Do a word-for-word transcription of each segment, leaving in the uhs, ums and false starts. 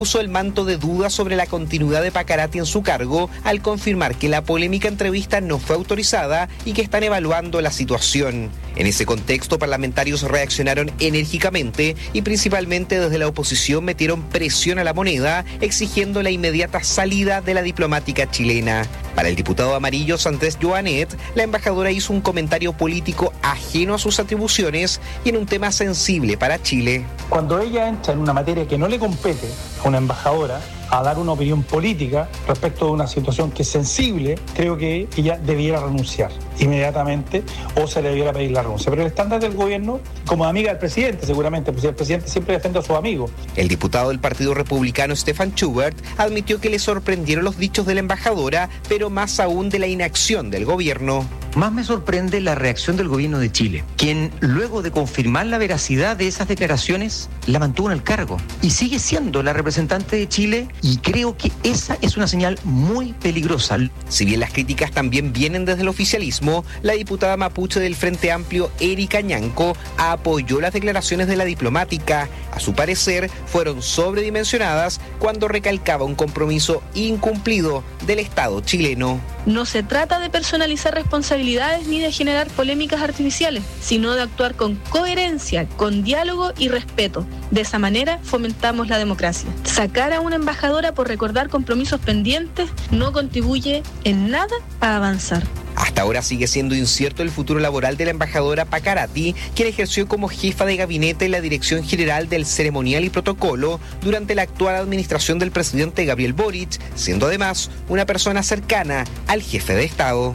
puso el manto de duda sobre la continuidad de Pacarati en su cargo al confirmar que la polémica entrevista no fue autorizada y que están evaluando la situación. En ese contexto, parlamentarios reaccionaron enérgicamente y principalmente desde la oposición metieron presión a la moneda, exigiendo la inmediata salida de la diplomática chilena. Para el diputado amarillo Andrés Joanet, la embajadora hizo un comentario político ajeno a sus atribuciones y en un tema sensible para Chile. Cuando ella entra en una materia que no le compete a una embajadora a dar una opinión política respecto de una situación que es sensible, creo que ella debiera renunciar inmediatamente o se le debiera pedir la renuncia. Pero el estándar del gobierno, como amiga del presidente seguramente, pues el presidente siempre defiende a sus amigos. El diputado del Partido Republicano Stefan Schubert admitió que le sorprendieron los dichos de la embajadora, pero más aún de la inacción del gobierno. Más me sorprende la reacción del gobierno de Chile, quien luego de confirmar la veracidad de esas declaraciones, la mantuvo en el cargo y sigue siendo la representante de Chile, y creo que esa es una señal muy peligrosa. Si bien las críticas también vienen desde el oficialismo, la diputada mapuche del Frente Amplio, Erika Ñanco, apoyó las declaraciones de la diplomática. A su parecer, fueron sobredimensionadas cuando recalcaba un compromiso incumplido del Estado chileno. No se trata de personalizar responsabilidades ni de generar polémicas artificiales, sino de actuar con coherencia, con diálogo y respeto. De esa manera fomentamos la democracia. Sacar a una embajadora por recordar compromisos pendientes no contribuye en nada a avanzar. Hasta ahora sigue siendo incierto el futuro laboral de la embajadora Pacarati, quien ejerció como jefa de gabinete en la Dirección General del Ceremonial y Protocolo durante la actual administración del presidente Gabriel Boric, siendo además una persona cercana al jefe de Estado.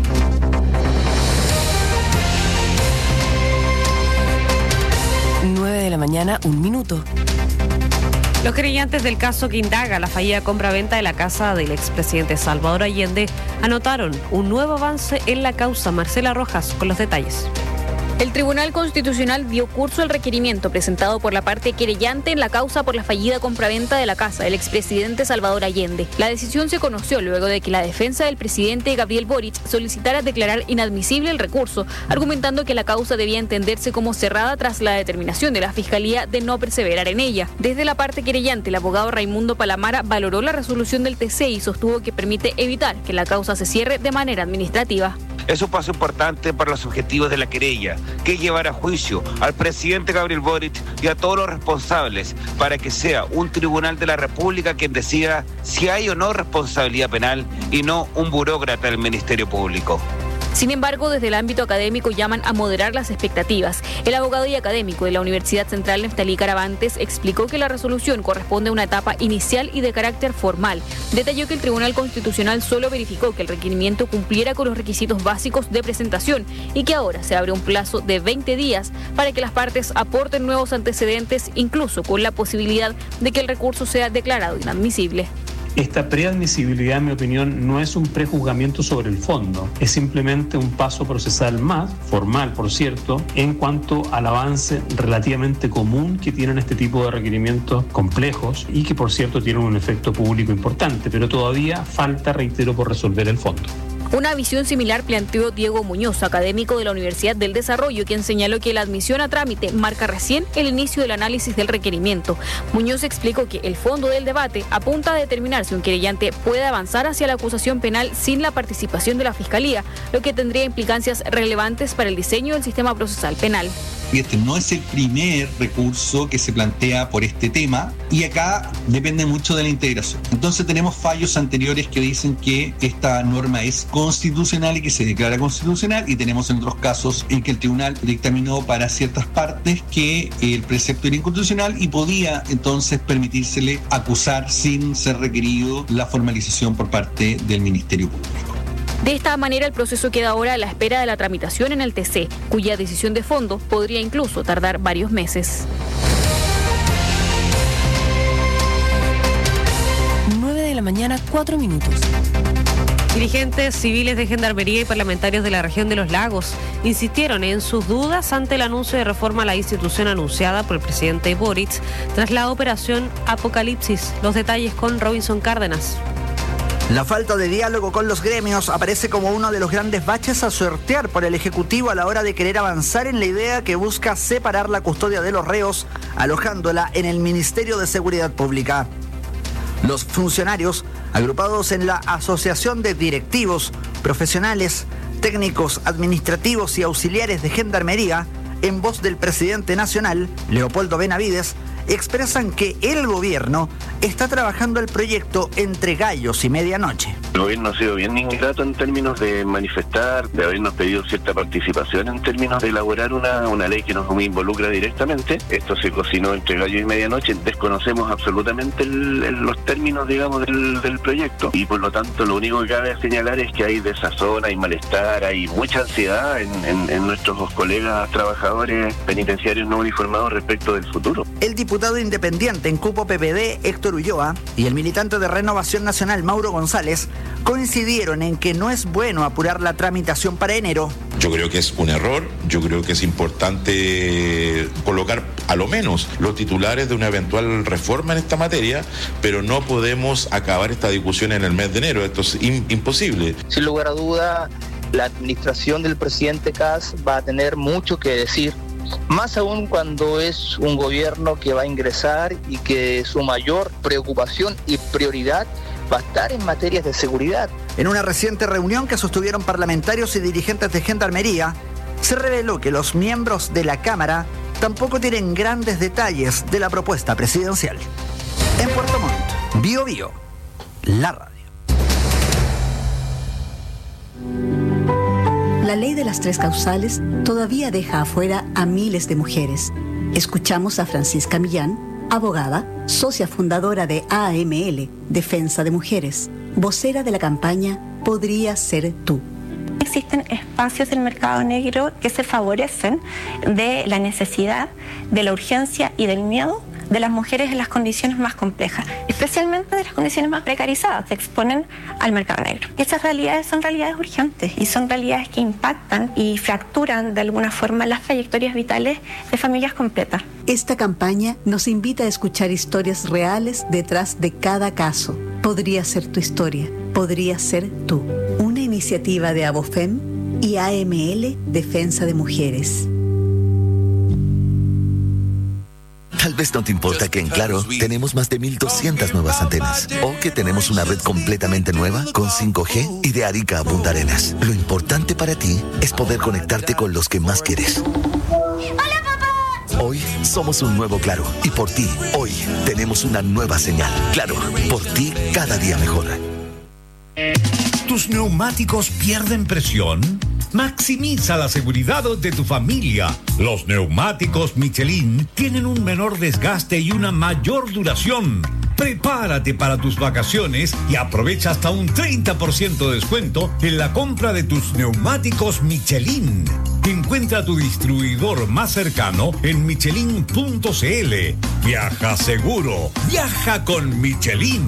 nueve de la mañana, un minuto. Los querellantes del caso que indaga la fallida compra-venta de la casa del expresidente Salvador Allende anotaron un nuevo avance en la causa. Marcela Rojas con los detalles. El Tribunal Constitucional dio curso al requerimiento presentado por la parte querellante en la causa por la fallida compraventa de la casa del expresidente Salvador Allende. La decisión se conoció luego de que la defensa del presidente Gabriel Boric solicitara declarar inadmisible el recurso, argumentando que la causa debía entenderse como cerrada tras la determinación de la Fiscalía de no perseverar en ella. Desde la parte querellante, el abogado Raimundo Palamara valoró la resolución del T C y sostuvo que permite evitar que la causa se cierre de manera administrativa. Es un paso importante para los objetivos de la querella, que es llevar a juicio al presidente Gabriel Boric y a todos los responsables para que sea un tribunal de la República quien decida si hay o no responsabilidad penal y no un burócrata del Ministerio Público. Sin embargo, desde el ámbito académico llaman a moderar las expectativas. El abogado y académico de la Universidad Central, Neftalí Caravantes, explicó que la resolución corresponde a una etapa inicial y de carácter formal. Detalló que el Tribunal Constitucional solo verificó que el requerimiento cumpliera con los requisitos básicos de presentación y que ahora se abre un plazo de veinte días para que las partes aporten nuevos antecedentes, incluso con la posibilidad de que el recurso sea declarado inadmisible. Esta preadmisibilidad, en mi opinión, no es un prejuzgamiento sobre el fondo, es simplemente un paso procesal más, formal por cierto, en cuanto al avance relativamente común que tienen este tipo de requerimientos complejos y que por cierto tienen un efecto público importante, pero todavía falta, reitero, por resolver el fondo. Una visión similar planteó Diego Muñoz, académico de la Universidad del Desarrollo, quien señaló que la admisión a trámite marca recién el inicio del análisis del requerimiento. Muñoz explicó que el fondo del debate apunta a determinar si un querellante puede avanzar hacia la acusación penal sin la participación de la Fiscalía, lo que tendría implicancias relevantes para el diseño del sistema procesal penal. Y este no es el primer recurso que se plantea por este tema y acá depende mucho de la integración. Entonces tenemos fallos anteriores que dicen que esta norma es constitucional y que se declara constitucional, y tenemos en otros casos en que el tribunal dictaminó para ciertas partes que el precepto era inconstitucional y podía entonces permitírsele acusar sin ser requerido la formalización por parte del Ministerio Público. De esta manera, el proceso queda ahora a la espera de la tramitación en el T C, cuya decisión de fondo podría incluso tardar varios meses. nueve de la mañana, cuatro minutos. Dirigentes civiles de Gendarmería y parlamentarios de la región de Los Lagos insistieron en sus dudas ante el anuncio de reforma a la institución anunciada por el presidente Boric tras la operación Apocalipsis. Los detalles con Robinson Cárdenas. La falta de diálogo con los gremios aparece como uno de los grandes baches a sortear por el Ejecutivo a la hora de querer avanzar en la idea que busca separar la custodia de los reos, alojándola en el Ministerio de Seguridad Pública. Los funcionarios, agrupados en la Asociación de Directivos, Profesionales, Técnicos Administrativos y Auxiliares de Gendarmería, en voz del presidente nacional, Leopoldo Benavides, expresan que el gobierno está trabajando el proyecto entre gallos y medianoche. El gobierno ha sido bien ingrato en términos de manifestar, de habernos pedido cierta participación en términos de elaborar una, una ley que nos involucra directamente. Esto se cocinó entre gallo y medianoche, desconocemos absolutamente el, el, los términos, digamos, del, del proyecto, y por lo tanto lo único que cabe señalar es que hay desazón, hay malestar, hay mucha ansiedad en, en, en nuestros colegas trabajadores penitenciarios no uniformados respecto del futuro. El diputado independiente en cupo P P D, Héctor Ulloa, y el militante de Renovación Nacional, Mauro González, coincidieron en que no es bueno apurar la tramitación para enero. Yo creo que es un error, yo creo que es importante colocar a lo menos los titulares de una eventual reforma en esta materia, pero no podemos acabar esta discusión en el mes de enero, esto es in- imposible. Sin lugar a duda, la administración del presidente Kast va a tener mucho que decir, más aún cuando es un gobierno que va a ingresar y que su mayor preocupación y prioridad va a estar en materias de seguridad. En una reciente reunión que sostuvieron parlamentarios y dirigentes de Gendarmería, se reveló que los miembros de la Cámara tampoco tienen grandes detalles de la propuesta presidencial. En Puerto Montt, Bio Bio, la radio. La ley de las tres causales todavía deja afuera a miles de mujeres. Escuchamos a Francisca Millán, abogada, socia fundadora de A M L, Defensa de Mujeres, vocera de la campaña Podría Ser Tú. Existen espacios del mercado negro que se favorecen de la necesidad, de la urgencia y del miedo de las mujeres en las condiciones más complejas, especialmente de las condiciones más precarizadas, se exponen al mercado negro. Esas realidades son realidades urgentes y son realidades que impactan y fracturan de alguna forma las trayectorias vitales de familias completas. Esta campaña nos invita a escuchar historias reales detrás de cada caso. Podría ser tu historia, podría ser tú. Una iniciativa de Abofem y A M L Defensa de Mujeres. Tal vez no te importa que en Claro tenemos más de mil doscientas nuevas antenas o que tenemos una red completamente nueva con cinco G y de Arica a Punta Arenas. Lo importante para ti es poder conectarte con los que más quieres. ¡Hola, papá! Hoy somos un nuevo Claro y por ti, hoy tenemos una nueva señal. Claro, por ti cada día mejor. ¿Tus neumáticos pierden presión? Maximiza la seguridad de tu familia. Los neumáticos Michelin tienen un menor desgaste y una mayor duración. Prepárate para tus vacaciones y aprovecha hasta un treinta por ciento de descuento en la compra de tus neumáticos Michelin. Encuentra tu distribuidor más cercano en michelin punto c l. Viaja seguro. Viaja con Michelin.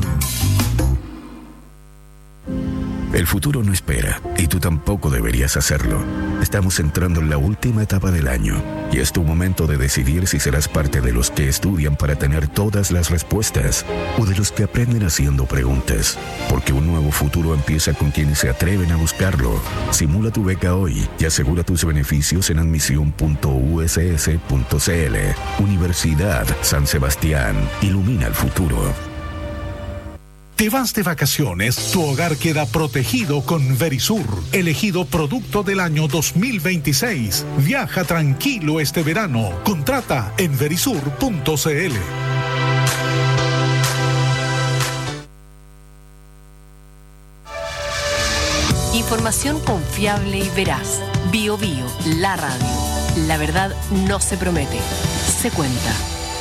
El futuro no espera, y tú tampoco deberías hacerlo. Estamos entrando en la última etapa del año, y es tu momento de decidir si serás parte de los que estudian para tener todas las respuestas, o de los que aprenden haciendo preguntas. Porque un nuevo futuro empieza con quienes se atreven a buscarlo. Simula tu beca hoy y asegura tus beneficios en admisión punto u s s punto c l. Universidad San Sebastián. Ilumina el futuro. Te vas de vacaciones, tu hogar queda protegido con Verisur, elegido producto del año dos mil veintiséis. Viaja tranquilo este verano. Contrata en verisur punto c l. Información confiable y veraz. Bio Bio, la radio. La verdad no se promete, se cuenta.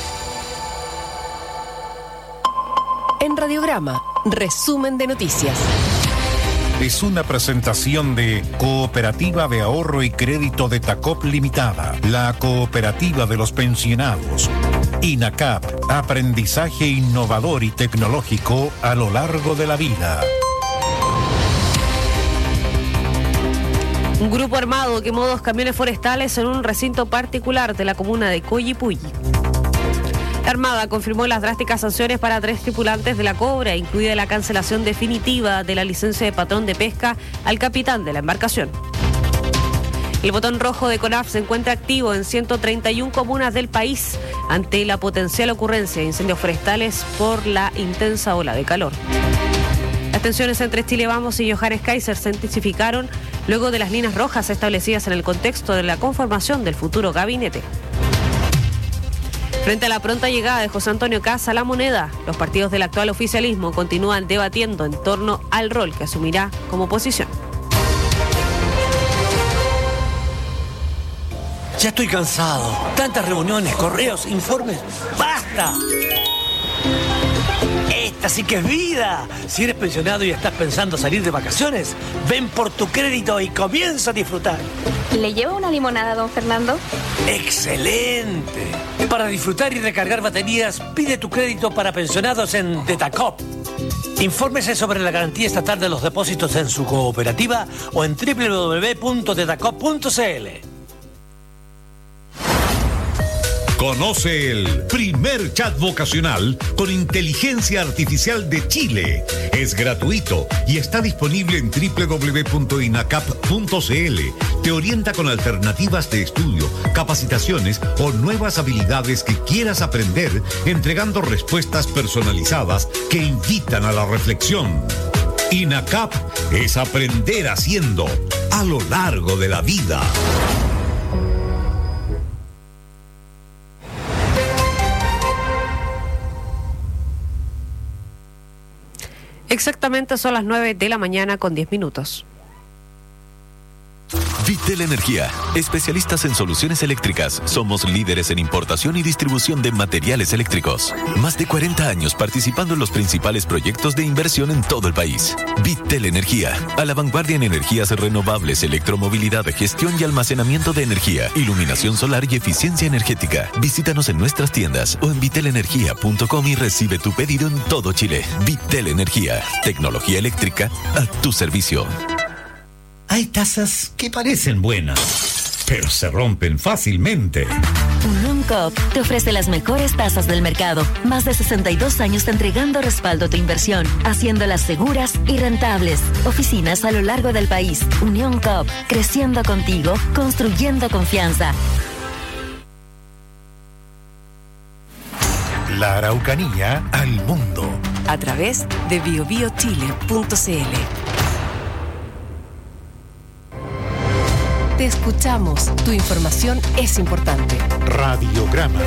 En Radiograma, resumen de noticias. Es una presentación de Cooperativa de Ahorro y Crédito de Tacop Limitada, la cooperativa de los pensionados. INACAP, aprendizaje innovador y tecnológico a lo largo de la vida. Un grupo armado quemó dos camiones forestales en un recinto particular de la comuna de Coyipulli. La Armada confirmó las drásticas sanciones para tres tripulantes de la Cobra, incluida la cancelación definitiva de la licencia de patrón de pesca al capitán de la embarcación. El botón rojo de CONAF se encuentra activo en ciento treinta y una comunas del país ante la potencial ocurrencia de incendios forestales por la intensa ola de calor. Las tensiones entre Chile Vamos y Johannes Kaiser se intensificaron luego de las líneas rojas establecidas en el contexto de la conformación del futuro gabinete. Frente a la pronta llegada de José Antonio Kast a La Moneda, los partidos del actual oficialismo continúan debatiendo en torno al rol que asumirá como oposición. Ya estoy cansado. Tantas reuniones, correos, informes. ¡Basta! Esta sí que es vida. Si eres pensionado y estás pensando salir de vacaciones, ven por tu crédito y comienza a disfrutar. ¿Le lleva una limonada, don Fernando? ¡Excelente! Para disfrutar y recargar baterías, pide tu crédito para pensionados en Tetacop. Infórmese sobre la garantía estatal de los depósitos en su cooperativa o en doble u doble u doble u punto tetacop punto c l. Conoce el primer chat vocacional con inteligencia artificial de Chile. Es gratuito y está disponible en doble u doble u doble u punto inacap punto c l. Te orienta con alternativas de estudio, capacitaciones o nuevas habilidades que quieras aprender, entregando respuestas personalizadas que invitan a la reflexión. INACAP es aprender haciendo a lo largo de la vida. Exactamente son las nueve de la mañana con diez minutos. Vitel Energía, especialistas en soluciones eléctricas. Somos líderes en importación y distribución de materiales eléctricos. Más de cuarenta años participando en los principales proyectos de inversión en todo el país. Vitel Energía, a la vanguardia en energías renovables, electromovilidad, gestión y almacenamiento de energía, iluminación solar y eficiencia energética. Visítanos en nuestras tiendas o en vitel energía punto com y recibe tu pedido en todo Chile. Vitel Energía, tecnología eléctrica a tu servicio. Hay tazas que parecen buenas, pero se rompen fácilmente. Unión Coop te ofrece las mejores tazas del mercado. Más de sesenta y dos años entregando respaldo a tu inversión, haciéndolas seguras y rentables. Oficinas a lo largo del país. Unión Coop, creciendo contigo, construyendo confianza. La Araucanía al mundo. A través de bio bio chile punto c l. Te escuchamos. Tu información es importante. Radiograma.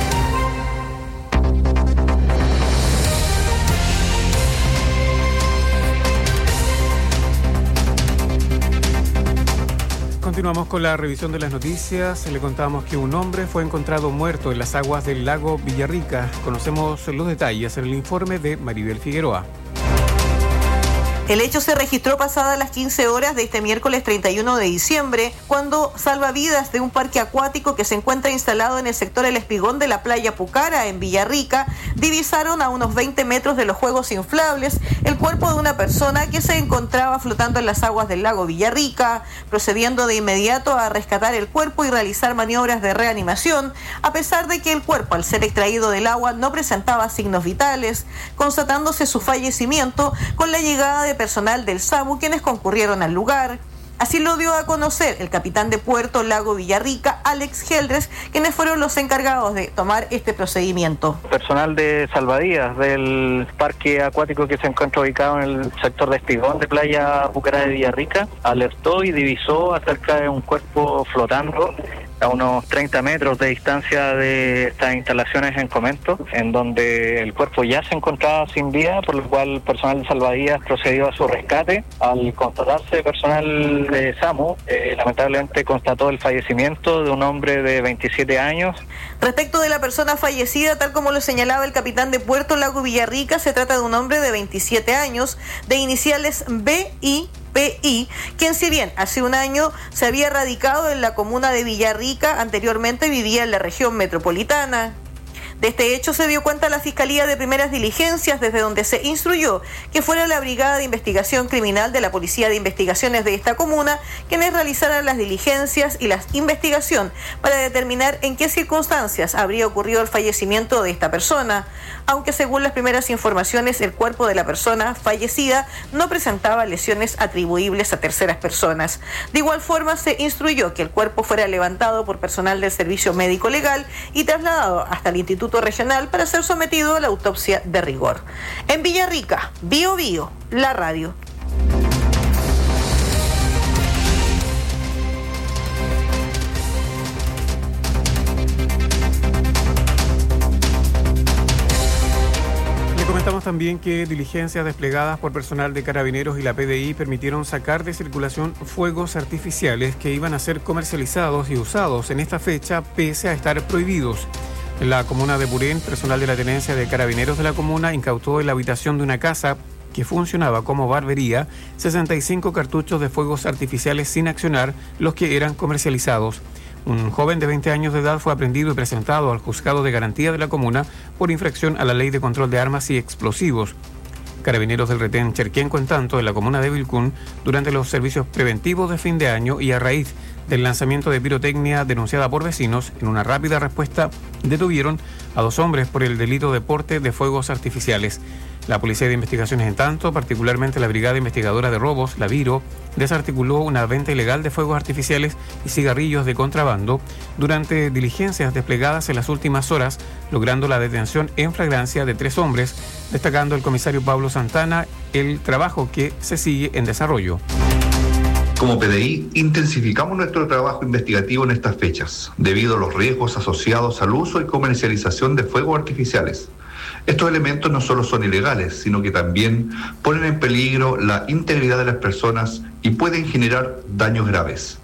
Continuamos con la revisión de las noticias. Le contamos que un hombre fue encontrado muerto en las aguas del lago Villarrica. Conocemos los detalles en el informe de Maribel Figueroa. El hecho se registró pasadas las quince horas de este miércoles treinta y uno de diciembre, cuando salvavidas de un parque acuático que se encuentra instalado en el sector El Espigón de la playa Pucara, en Villarrica, divisaron a unos veinte metros de los juegos inflables el cuerpo de una persona que se encontraba flotando en las aguas del lago Villarrica, procediendo de inmediato a rescatar el cuerpo y realizar maniobras de reanimación, a pesar de que el cuerpo, al ser extraído del agua, no presentaba signos vitales, constatándose su fallecimiento con la llegada de personal del SAMU, quienes concurrieron al lugar. Así lo dio a conocer el capitán de Puerto Lago Villarrica, Alex Geldres, quienes fueron los encargados de tomar este procedimiento. Personal de salvavidas del parque acuático que se encuentra ubicado en el sector de Espigón de playa Pucará de Villarrica alertó y divisó acerca de un cuerpo flotando a unos treinta metros de distancia de estas instalaciones en Comento, en donde el cuerpo ya se encontraba sin vida, por lo cual el personal de salvavidas procedió a su rescate. Al constatarse personal de SAMU, eh, lamentablemente constató el fallecimiento de un hombre de veintisiete años. Respecto de la persona fallecida, tal como lo señalaba el capitán de Puerto Lago Villarrica, se trata de un hombre de veintisiete años, de iniciales B I P I, quien si bien hace un año se había radicado en la comuna de Villarrica, anteriormente vivía en la región metropolitana. De este hecho se dio cuenta la Fiscalía de Primeras Diligencias, desde donde se instruyó que fuera la Brigada de Investigación Criminal de la Policía de Investigaciones de esta comuna quienes realizaran las diligencias y la investigación para determinar en qué circunstancias habría ocurrido el fallecimiento de esta persona, aunque según las primeras informaciones el cuerpo de la persona fallecida no presentaba lesiones atribuibles a terceras personas. De igual forma se instruyó que el cuerpo fuera levantado por personal del Servicio Médico Legal y trasladado hasta el Instituto Regional para ser sometido a la autopsia de rigor. En Villarrica, Bío Bío, la radio. Comentamos también que diligencias desplegadas por personal de Carabineros y la P D I permitieron sacar de circulación fuegos artificiales que iban a ser comercializados y usados en esta fecha pese a estar prohibidos. En la comuna de Purén, personal de la Tenencia de Carabineros de la comuna incautó en la habitación de una casa que funcionaba como barbería sesenta y cinco cartuchos de fuegos artificiales sin accionar, los que eran comercializados. Un joven de veinte años de edad fue aprehendido y presentado al juzgado de garantía de la comuna por infracción a la ley de control de armas y explosivos. Carabineros del Retén Cherquenco, en tanto, en la comuna de Vilcún, durante los servicios preventivos de fin de año y a raíz del lanzamiento de pirotecnia denunciada por vecinos, en una rápida respuesta detuvieron a dos hombres por el delito de porte de fuegos artificiales. La Policía de Investigaciones, en tanto, particularmente la Brigada Investigadora de Robos, la Viro, desarticuló una venta ilegal de fuegos artificiales y cigarrillos de contrabando durante diligencias desplegadas en las últimas horas, logrando la detención en flagrancia de tres hombres, destacando el comisario Pablo Santana el trabajo que se sigue en desarrollo. Como P D I, intensificamos nuestro trabajo investigativo en estas fechas, debido a los riesgos asociados al uso y comercialización de fuegos artificiales. Estos elementos no solo son ilegales, sino que también ponen en peligro la integridad de las personas y pueden generar daños graves.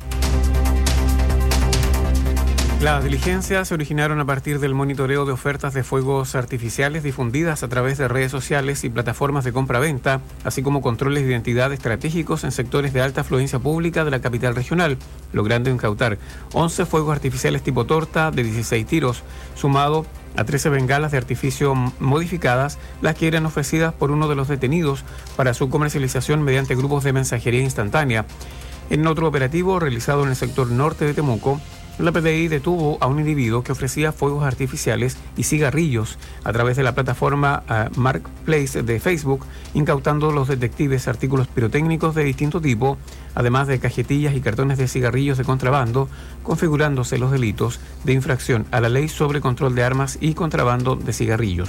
Las diligencias se originaron a partir del monitoreo de ofertas de fuegos artificiales difundidas a través de redes sociales y plataformas de compra-venta, así como controles de identidad estratégicos en sectores de alta afluencia pública de la capital regional, logrando incautar once fuegos artificiales tipo torta de dieciséis tiros, sumado a trece bengalas de artificio modificadas, las que eran ofrecidas por uno de los detenidos para su comercialización mediante grupos de mensajería instantánea. En otro operativo realizado en el sector norte de Temuco, la P D I detuvo a un individuo que ofrecía fuegos artificiales y cigarrillos a través de la plataforma uh, Marketplace de Facebook, incautando los detectives artículos pirotécnicos de distinto tipo, además de cajetillas y cartones de cigarrillos de contrabando, configurándose los delitos de infracción a la ley sobre control de armas y contrabando de cigarrillos.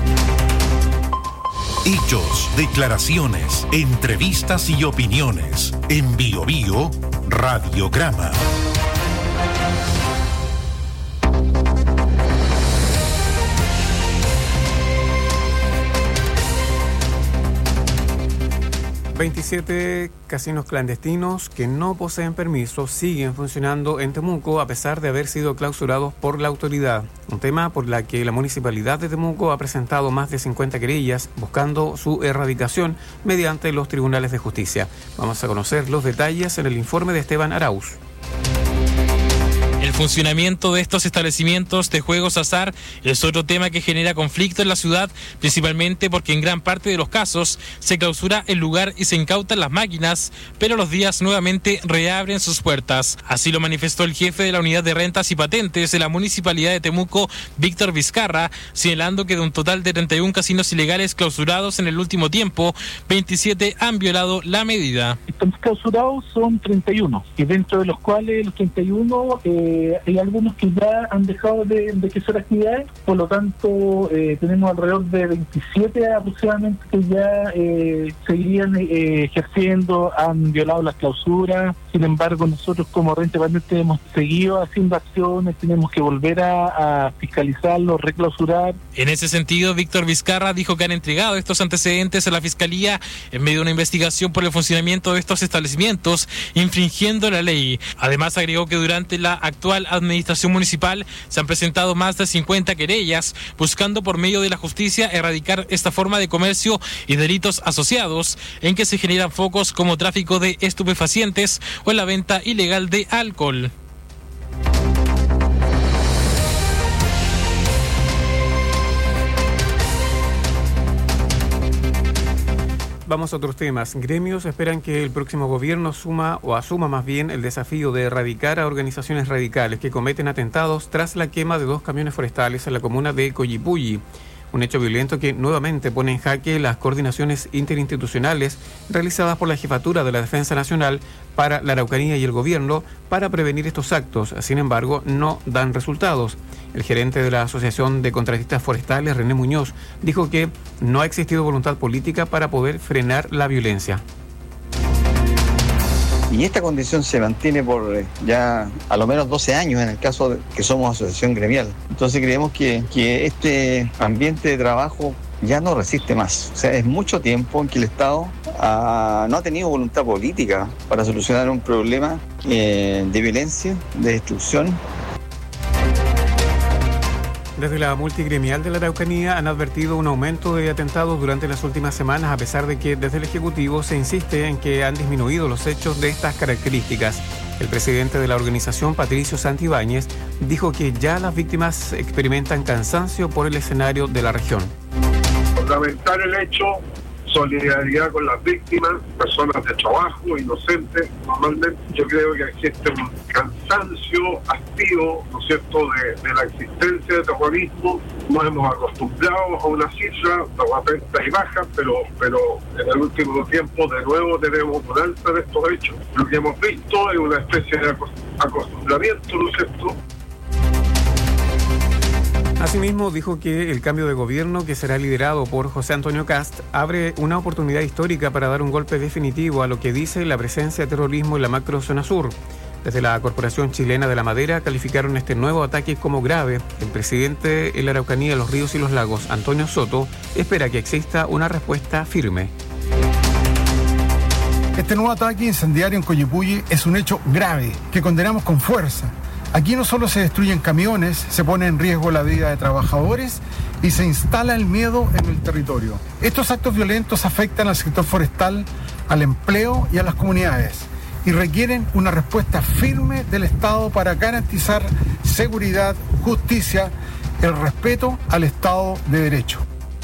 Hechos, declaraciones, entrevistas y opiniones. En Bío Bío, Radiograma. veintisiete casinos clandestinos que no poseen permiso siguen funcionando en Temuco a pesar de haber sido clausurados por la autoridad. Un tema por la que la Municipalidad de Temuco ha presentado más de cincuenta querellas buscando su erradicación mediante los tribunales de justicia. Vamos a conocer los detalles en el informe de Esteban Arauz. El funcionamiento de estos establecimientos de juegos azar es otro tema que genera conflicto en la ciudad, principalmente porque en gran parte de los casos se clausura el lugar y se incautan las máquinas, pero los días nuevamente reabren sus puertas. Así lo manifestó el jefe de la Unidad de Rentas y Patentes de la Municipalidad de Temuco, Víctor Vizcarra, señalando que de un total de treinta y uno casinos ilegales clausurados en el último tiempo, veintisiete han violado la medida. Estamos clausurados son treinta y uno, y dentro de los cuales los treinta y uno... Eh, hay algunos que ya han dejado de, de ejercer actividades, por lo tanto eh, tenemos alrededor de veintisiete aproximadamente que ya eh, seguirían eh, ejerciendo, han violado las clausuras. Sin embargo, nosotros como Renta Patente hemos seguido haciendo acciones, tenemos que volver a, a fiscalizarlo, reclausurar. En ese sentido, Víctor Vizcarra dijo que han entregado estos antecedentes a la Fiscalía en medio de una investigación por el funcionamiento de estos establecimientos, infringiendo la ley. Además, agregó que durante la actual administración municipal se han presentado más de cincuenta querellas buscando por medio de la justicia erradicar esta forma de comercio y delitos asociados en que se generan focos como tráfico de estupefacientes o la venta ilegal de alcohol. vamos a otros temas. Gremios esperan que el próximo gobierno suma o asuma más bien el desafío de erradicar a organizaciones radicales que cometen atentados tras la quema de dos camiones forestales en la comuna de Coyipulli. Un hecho violento que nuevamente pone en jaque las coordinaciones interinstitucionales realizadas por la Jefatura de la Defensa Nacional para la Araucanía y el Gobierno para prevenir estos actos. Sin embargo, no dan resultados. El gerente de la Asociación de Contratistas Forestales, René Muñoz, dijo que no ha existido voluntad política para poder frenar la violencia. Y esta condición se mantiene por eh, ya a lo menos doce años en el caso de que somos asociación gremial. Entonces creemos que, que este ambiente de trabajo ya no resiste más. O sea, es mucho tiempo en que el Estado ha, no ha tenido voluntad política para solucionar un problema eh, de violencia, de destrucción. Desde la multigremial de la Araucanía han advertido un aumento de atentados durante las últimas semanas, a pesar de que desde el Ejecutivo se insiste en que han disminuido los hechos de estas características. El presidente de la organización, Patricio Santibáñez, dijo que ya las víctimas experimentan cansancio por el escenario de la región. Lamentar el hecho, solidaridad con las víctimas, personas de trabajo, inocentes. Normalmente yo creo que existe un cansancio, hastío, ¿no es cierto?, de, de la existencia de terrorismo. Nos hemos acostumbrado a una cifra de repente y baja, pero, pero en el último tiempo de nuevo tenemos un alza de estos hechos. Lo que hemos visto es una especie de acostumbramiento, ¿no es cierto?, Asimismo, dijo que el cambio de gobierno, que será liderado por José Antonio Cast, abre una oportunidad histórica para dar un golpe definitivo a lo que dice la presencia de terrorismo en la macrozona sur. Desde la Corporación Chilena de la Madera calificaron este nuevo ataque como grave. El presidente de la Araucanía, los Ríos y los Lagos, Antonio Soto, espera que exista una respuesta firme. Este nuevo ataque incendiario en Coyipulli es un hecho grave que condenamos con fuerza. Aquí no solo se destruyen camiones, se pone en riesgo la vida de trabajadores y se instala el miedo en el territorio. Estos actos violentos afectan al sector forestal, al empleo y a las comunidades y requieren una respuesta firme del Estado para garantizar seguridad, justicia, el respeto al Estado de Derecho.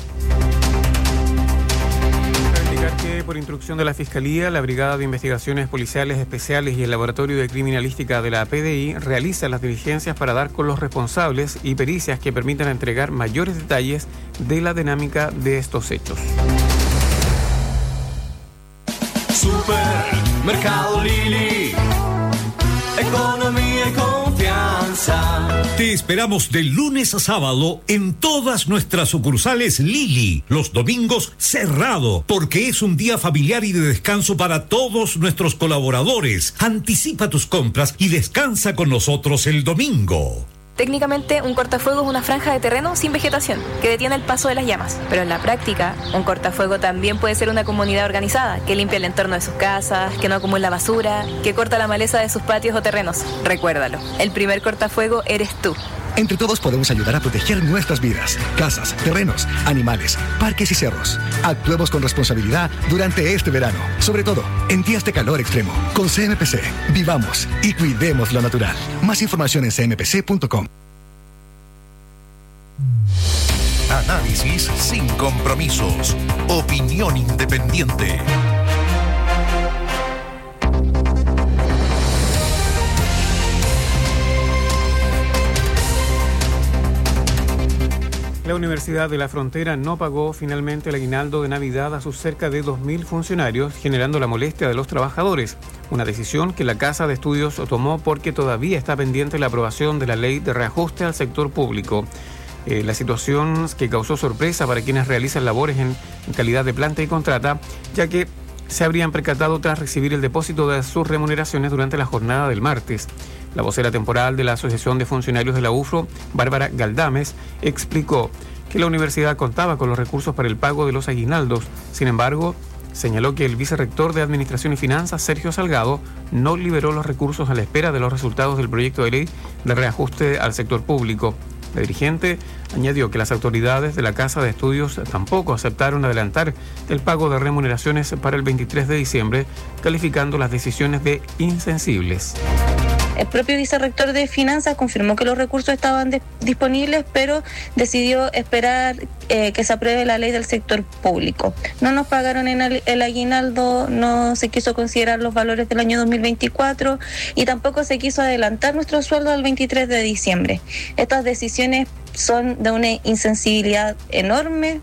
Que por instrucción de la Fiscalía, la Brigada de Investigaciones Policiales Especiales y el Laboratorio de Criminalística de la P D I realizan las diligencias para dar con los responsables y pericias que permitan entregar mayores detalles de la dinámica de estos hechos. Supermercado Lili, economía y confianza. Te esperamos de lunes a sábado en todas nuestras sucursales Lili. Los domingos cerrado, porque es un día familiar y de descanso para todos nuestros colaboradores. Anticipa tus compras y descansa con nosotros el domingo. Técnicamente, un cortafuego es una franja de terreno sin vegetación que detiene el paso de las llamas. Pero en la práctica, un cortafuego también puede ser una comunidad organizada que limpia el entorno de sus casas, que no acumula basura, que corta la maleza de sus patios o terrenos. Recuérdalo, el primer cortafuego eres tú. Entre todos podemos ayudar a proteger nuestras vidas, casas, terrenos, animales, parques y cerros. Actuemos con responsabilidad durante este verano, sobre todo en días de calor extremo. Con C M P C, vivamos y cuidemos lo natural. Más información en c m p c punto com. Análisis sin compromisos. Opinión independiente. La Universidad de la Frontera no pagó finalmente el aguinaldo de Navidad a sus cerca de dos mil funcionarios, generando la molestia de los trabajadores. Una decisión que la Casa de Estudios tomó porque todavía está pendiente la aprobación de la ley de reajuste al sector público. Eh, la situación que causó sorpresa para quienes realizan labores en, en calidad de planta y contrata, ya que se habrían percatado tras recibir el depósito de sus remuneraciones durante la jornada del martes. La vocera temporal de la Asociación de Funcionarios de la U F R O, Bárbara Galdames, explicó que la universidad contaba con los recursos para el pago de los aguinaldos. Sin embargo, señaló que el vicerrector de Administración y Finanzas, Sergio Salgado, no liberó los recursos a la espera de los resultados del proyecto de ley de reajuste al sector público. La dirigente añadió que las autoridades de la Casa de Estudios tampoco aceptaron adelantar el pago de remuneraciones para el veintitrés de diciembre, calificando las decisiones de insensibles. El propio vicerrector de Finanzas confirmó que los recursos estaban de- disponibles, pero decidió esperar eh, que se apruebe la ley del sector público. No nos pagaron en el, el aguinaldo, no se quiso considerar los valores del año dos mil veinticuatro y tampoco se quiso adelantar nuestro sueldo al veintitrés de diciembre. Estas decisiones son de una insensibilidad enorme.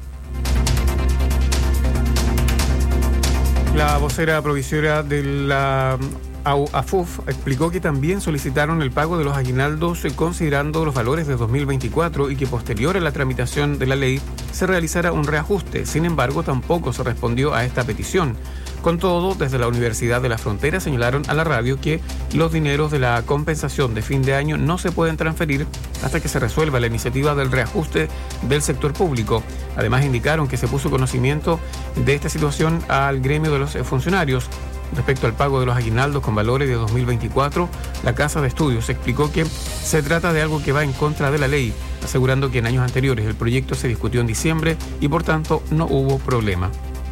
La vocera provisoria de la A F U F explicó que también solicitaron el pago de los aguinaldos considerando los valores de dos mil veinticuatro y que posterior a la tramitación de la ley se realizara un reajuste. Sin embargo, tampoco se respondió a esta petición. Con todo, desde la Universidad de la Frontera señalaron a la radio que los dineros de la compensación de fin de año no se pueden transferir hasta que se resuelva la iniciativa del reajuste del sector público. Además, indicaron que se puso conocimiento de esta situación al gremio de los funcionarios. Respecto al pago de los aguinaldos con valores de dos mil veinticuatro, la Casa de Estudios explicó que se trata de algo que va en contra de la ley, asegurando que en años anteriores el proyecto se discutió en diciembre y por tanto no hubo problema.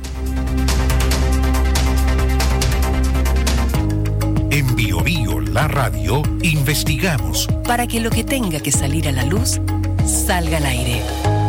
En Bio Bio, la radio, investigamos Para que lo que tenga que salir a la luz, salga al aire.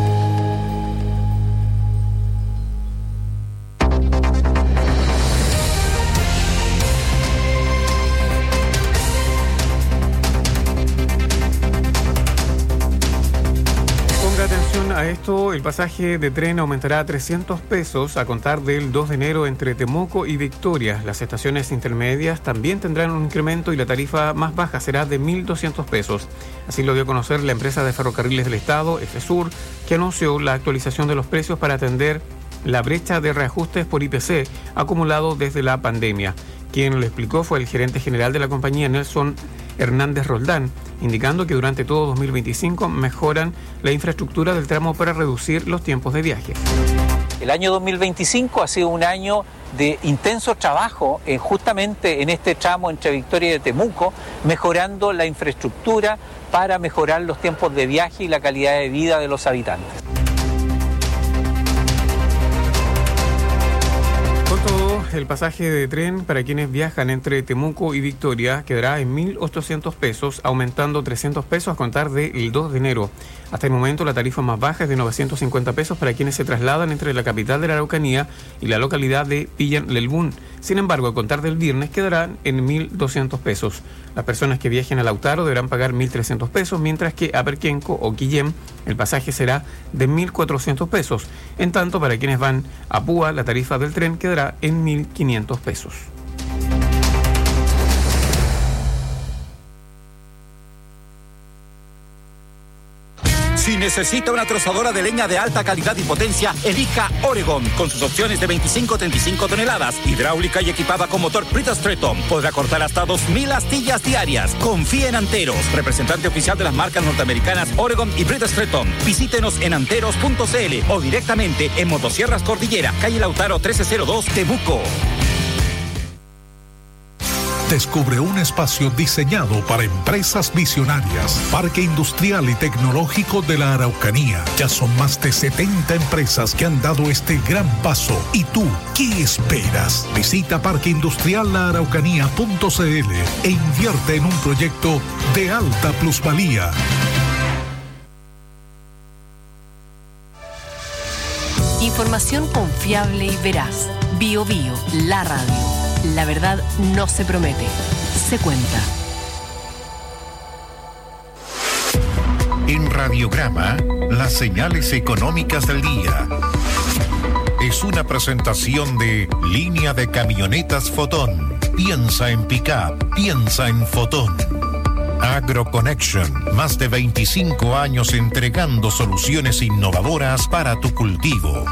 A esto, el pasaje de tren aumentará a trescientos pesos a contar del dos de enero entre Temuco y Victoria. Las estaciones intermedias también tendrán un incremento y la tarifa más baja será de mil doscientos pesos. Así lo dio a conocer la empresa de ferrocarriles del Estado, EFESUR, que anunció la actualización de los precios para atender la brecha de reajustes por I P C acumulado desde la pandemia. Quien lo explicó fue el gerente general de la compañía, Nelson Hernández Roldán, indicando que durante todo dos mil veinticinco mejoran la infraestructura del tramo para reducir los tiempos de viaje. El año dos mil veinticinco ha sido un año de intenso trabajo en justamente en este tramo entre Victoria y Temuco, mejorando la infraestructura para mejorar los tiempos de viaje y la calidad de vida de los habitantes. Con todo, el pasaje de tren para quienes viajan entre Temuco y Victoria quedará en mil ochocientos pesos, aumentando trescientos pesos a contar del dos de enero. Hasta el momento la tarifa más baja es de novecientos cincuenta pesos para quienes se trasladan entre la capital de la Araucanía y la localidad de Pillan-Lelbún. Sin embargo, a contar del viernes quedarán en mil doscientos pesos. Las personas que viajen a Lautaro deberán pagar mil trescientos pesos, mientras que a Perquenco o Quillem el pasaje será de mil cuatrocientos pesos. En tanto, para quienes van a Púa, la tarifa del tren quedará en mil quinientos pesos. Si necesita una trozadora de leña de alta calidad y potencia, elija Oregon, con sus opciones de veinticinco a treinta y cinco toneladas, hidráulica y equipada con motor Bridgestone. Podrá cortar hasta dos mil astillas diarias. Confía en Anteros, representante oficial de las marcas norteamericanas Oregon y Bridgestone. Visítenos en anteros punto c l o directamente en Motosierras Cordillera, calle Lautaro trece cero dos, Temuco. Descubre un espacio diseñado para empresas visionarias. Parque Industrial y Tecnológico de la Araucanía. Ya son más de setenta empresas que han dado este gran paso. ¿Y tú qué esperas? Visita parque industrial la araucanía punto c l e invierte en un proyecto de alta plusvalía. Información confiable y veraz. Bio Bio, la radio. La verdad no se promete, se cuenta. En Radiograma, las señales económicas del día. Es una presentación de Línea de Camionetas Fotón. Piensa en pick-up, piensa en Fotón. AgroConnection, más de veinticinco años entregando soluciones innovadoras para tu cultivo.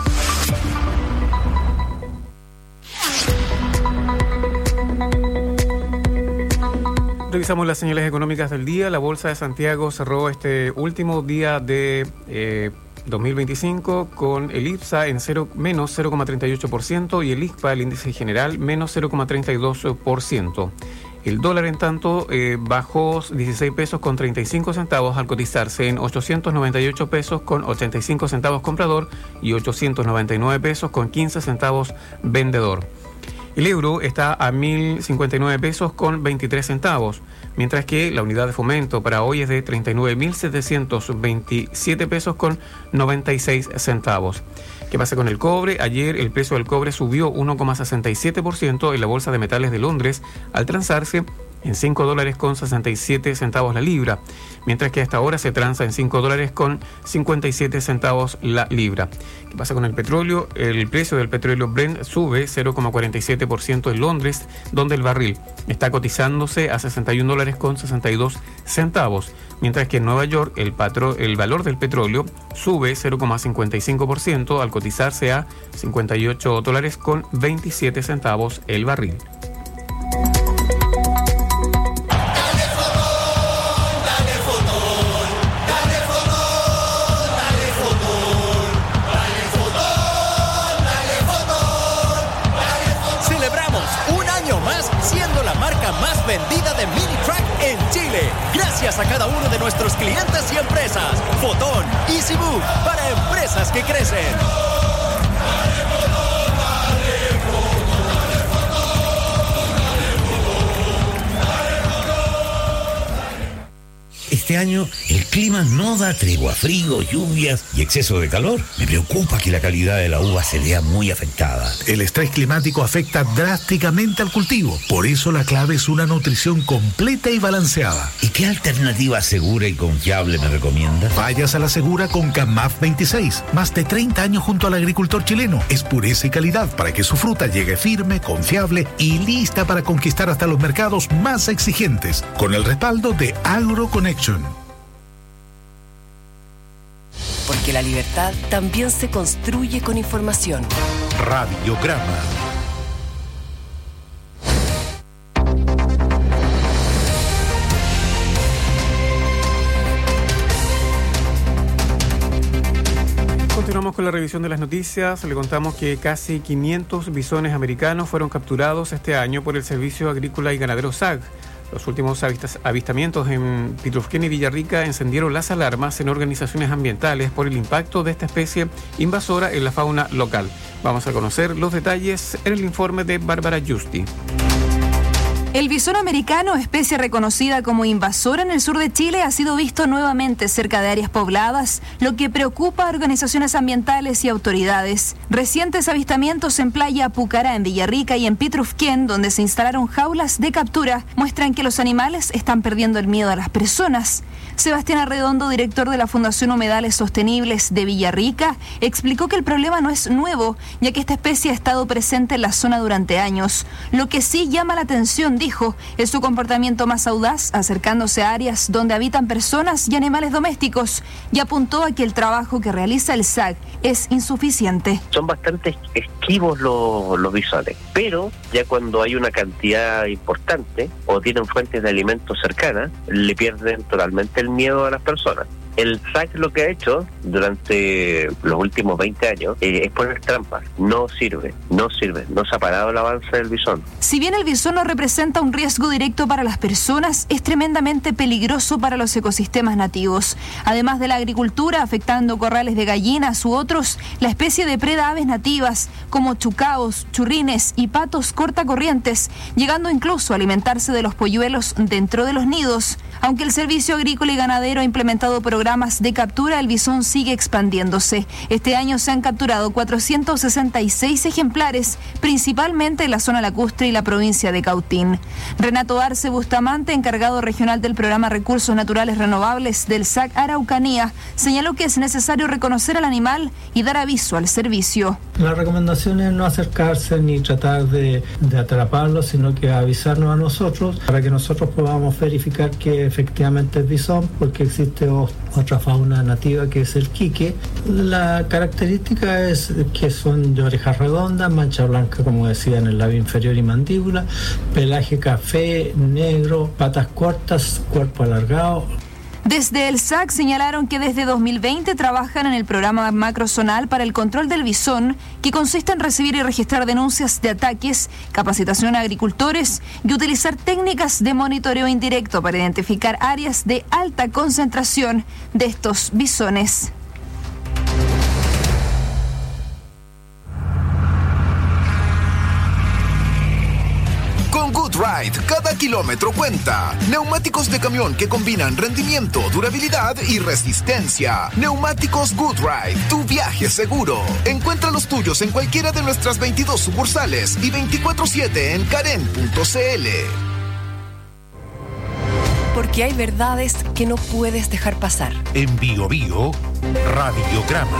Revisamos las señales económicas del día. La Bolsa de Santiago cerró este último día de eh, dos mil veinticinco con el IPSA en cero, menos cero coma treinta y ocho por ciento y el I C P A, el índice general, menos cero coma treinta y dos por ciento. El dólar, en tanto, eh, bajó dieciséis pesos con treinta y cinco centavos al cotizarse en ochocientos noventa y ocho pesos con ochenta y cinco centavos comprador y ochocientos noventa y nueve pesos con quince centavos vendedor. El euro está a mil cincuenta y nueve pesos con veintitrés centavos, mientras que la unidad de fomento para hoy es de treinta y nueve mil setecientos veintisiete pesos con noventa y seis centavos. ¿Qué pasa con el cobre? Ayer el precio del cobre subió uno coma sesenta y siete por ciento en la Bolsa de Metales de Londres al transarse en cinco dólares con sesenta y siete centavos la libra, mientras que hasta ahora se transa en cinco dólares con cincuenta y siete centavos la libra. ¿Qué pasa con el petróleo? El precio del petróleo Brent sube cero coma cuarenta y siete por ciento en Londres, donde el barril está cotizándose a sesenta y un dólares con sesenta y dos centavos, mientras que en Nueva York el, patro, el valor del petróleo sube cero coma cincuenta y cinco por ciento al cotizarse a cincuenta y ocho dólares con veintisiete centavos el barril. Más vendida de mini track en Chile, gracias a cada uno de nuestros clientes y empresas. Fotón, Easy Move, para empresas que crecen. Este año el clima no da tregua, frío, lluvias y exceso de calor. Me preocupa que la calidad de la uva se vea muy afectada. El estrés climático afecta drásticamente al cultivo. Por eso la clave es una nutrición completa y balanceada. ¿Y qué alternativa segura y confiable me recomiendas? Vayas a la segura con CAMAF veintiséis. Más de treinta años junto al agricultor chileno. Es pureza y calidad para que su fruta llegue firme, confiable y lista para conquistar hasta los mercados más exigentes. Con el respaldo de AgroConnection. Porque la libertad también se construye con información. Radiograma. Continuamos con la revisión de las noticias. Le contamos que casi quinientos bisones americanos fueron capturados este año por el Servicio Agrícola y Ganadero S A G. Los últimos avistamientos en Pitrufquén y Villarrica encendieron las alarmas en organizaciones ambientales por el impacto de esta especie invasora en la fauna local. Vamos a conocer los detalles en el informe de Bárbara Justi. El bisón americano, especie reconocida como invasora en el sur de Chile, ha sido visto nuevamente cerca de áreas pobladas, lo que preocupa a organizaciones ambientales y autoridades. Recientes avistamientos en Playa Pucará, en Villarrica y en Pitrufquén, donde se instalaron jaulas de captura, muestran que los animales están perdiendo el miedo a las personas. Sebastián Arredondo, director de la Fundación Humedales Sostenibles de Villarrica, explicó que el problema no es nuevo, ya que esta especie ha estado presente en la zona durante años. Lo que sí llama la atención, dijo, es su comportamiento más audaz, acercándose a áreas donde habitan personas y animales domésticos, y apuntó a que el trabajo que realiza el S A G es insuficiente. Son bastante esquivos los, los bisones, pero ya cuando hay una cantidad importante o tienen fuentes de alimentos cercanas, le pierden totalmente el miedo a las personas. El S A C lo que ha hecho durante los últimos veinte años eh, es poner trampas. No sirve, no sirve, no se ha parado el avance del bisón. Si bien el bisón no representa un riesgo directo para las personas, es tremendamente peligroso para los ecosistemas nativos. Además de la agricultura, afectando corrales de gallinas u otros, la especie depreda aves nativas como chucaos, churrines y patos cortacorrientes, llegando incluso a alimentarse de los polluelos dentro de los nidos. Aunque el Servicio Agrícola y Ganadero ha implementado programas de captura, el bisón sigue expandiéndose. Este año se han capturado cuatrocientos sesenta y seis ejemplares, principalmente en la zona lacustre y la provincia de Cautín. Renato Arce Bustamante, encargado regional del programa Recursos Naturales Renovables del S A C Araucanía, señaló que es necesario reconocer al animal y dar aviso al servicio. La recomendación es no acercarse ni tratar de, de atraparlo, sino que avisarnos a nosotros para que nosotros podamos verificar que efectivamente es bisón, porque existe otra fauna nativa que es el quique. La característica es que son de orejas redondas, mancha blanca, como decía, en el labio inferior y mandíbula, pelaje café, negro, patas cortas, cuerpo alargado. Desde el S A C señalaron que desde dos mil veinte trabajan en el programa macrozonal para el control del bisón, que consiste en recibir y registrar denuncias de ataques, capacitación a agricultores y utilizar técnicas de monitoreo indirecto para identificar áreas de alta concentración de estos bisones. Con GoodRide, cada kilómetro cuenta. Neumáticos de camión que combinan rendimiento, durabilidad y resistencia. Neumáticos GoodRide, tu viaje seguro. Encuentra los tuyos en cualquiera de nuestras veintidós sucursales y veinticuatro siete en karen punto c l. Porque hay verdades que no puedes dejar pasar. En Bio Bio, Radiograma.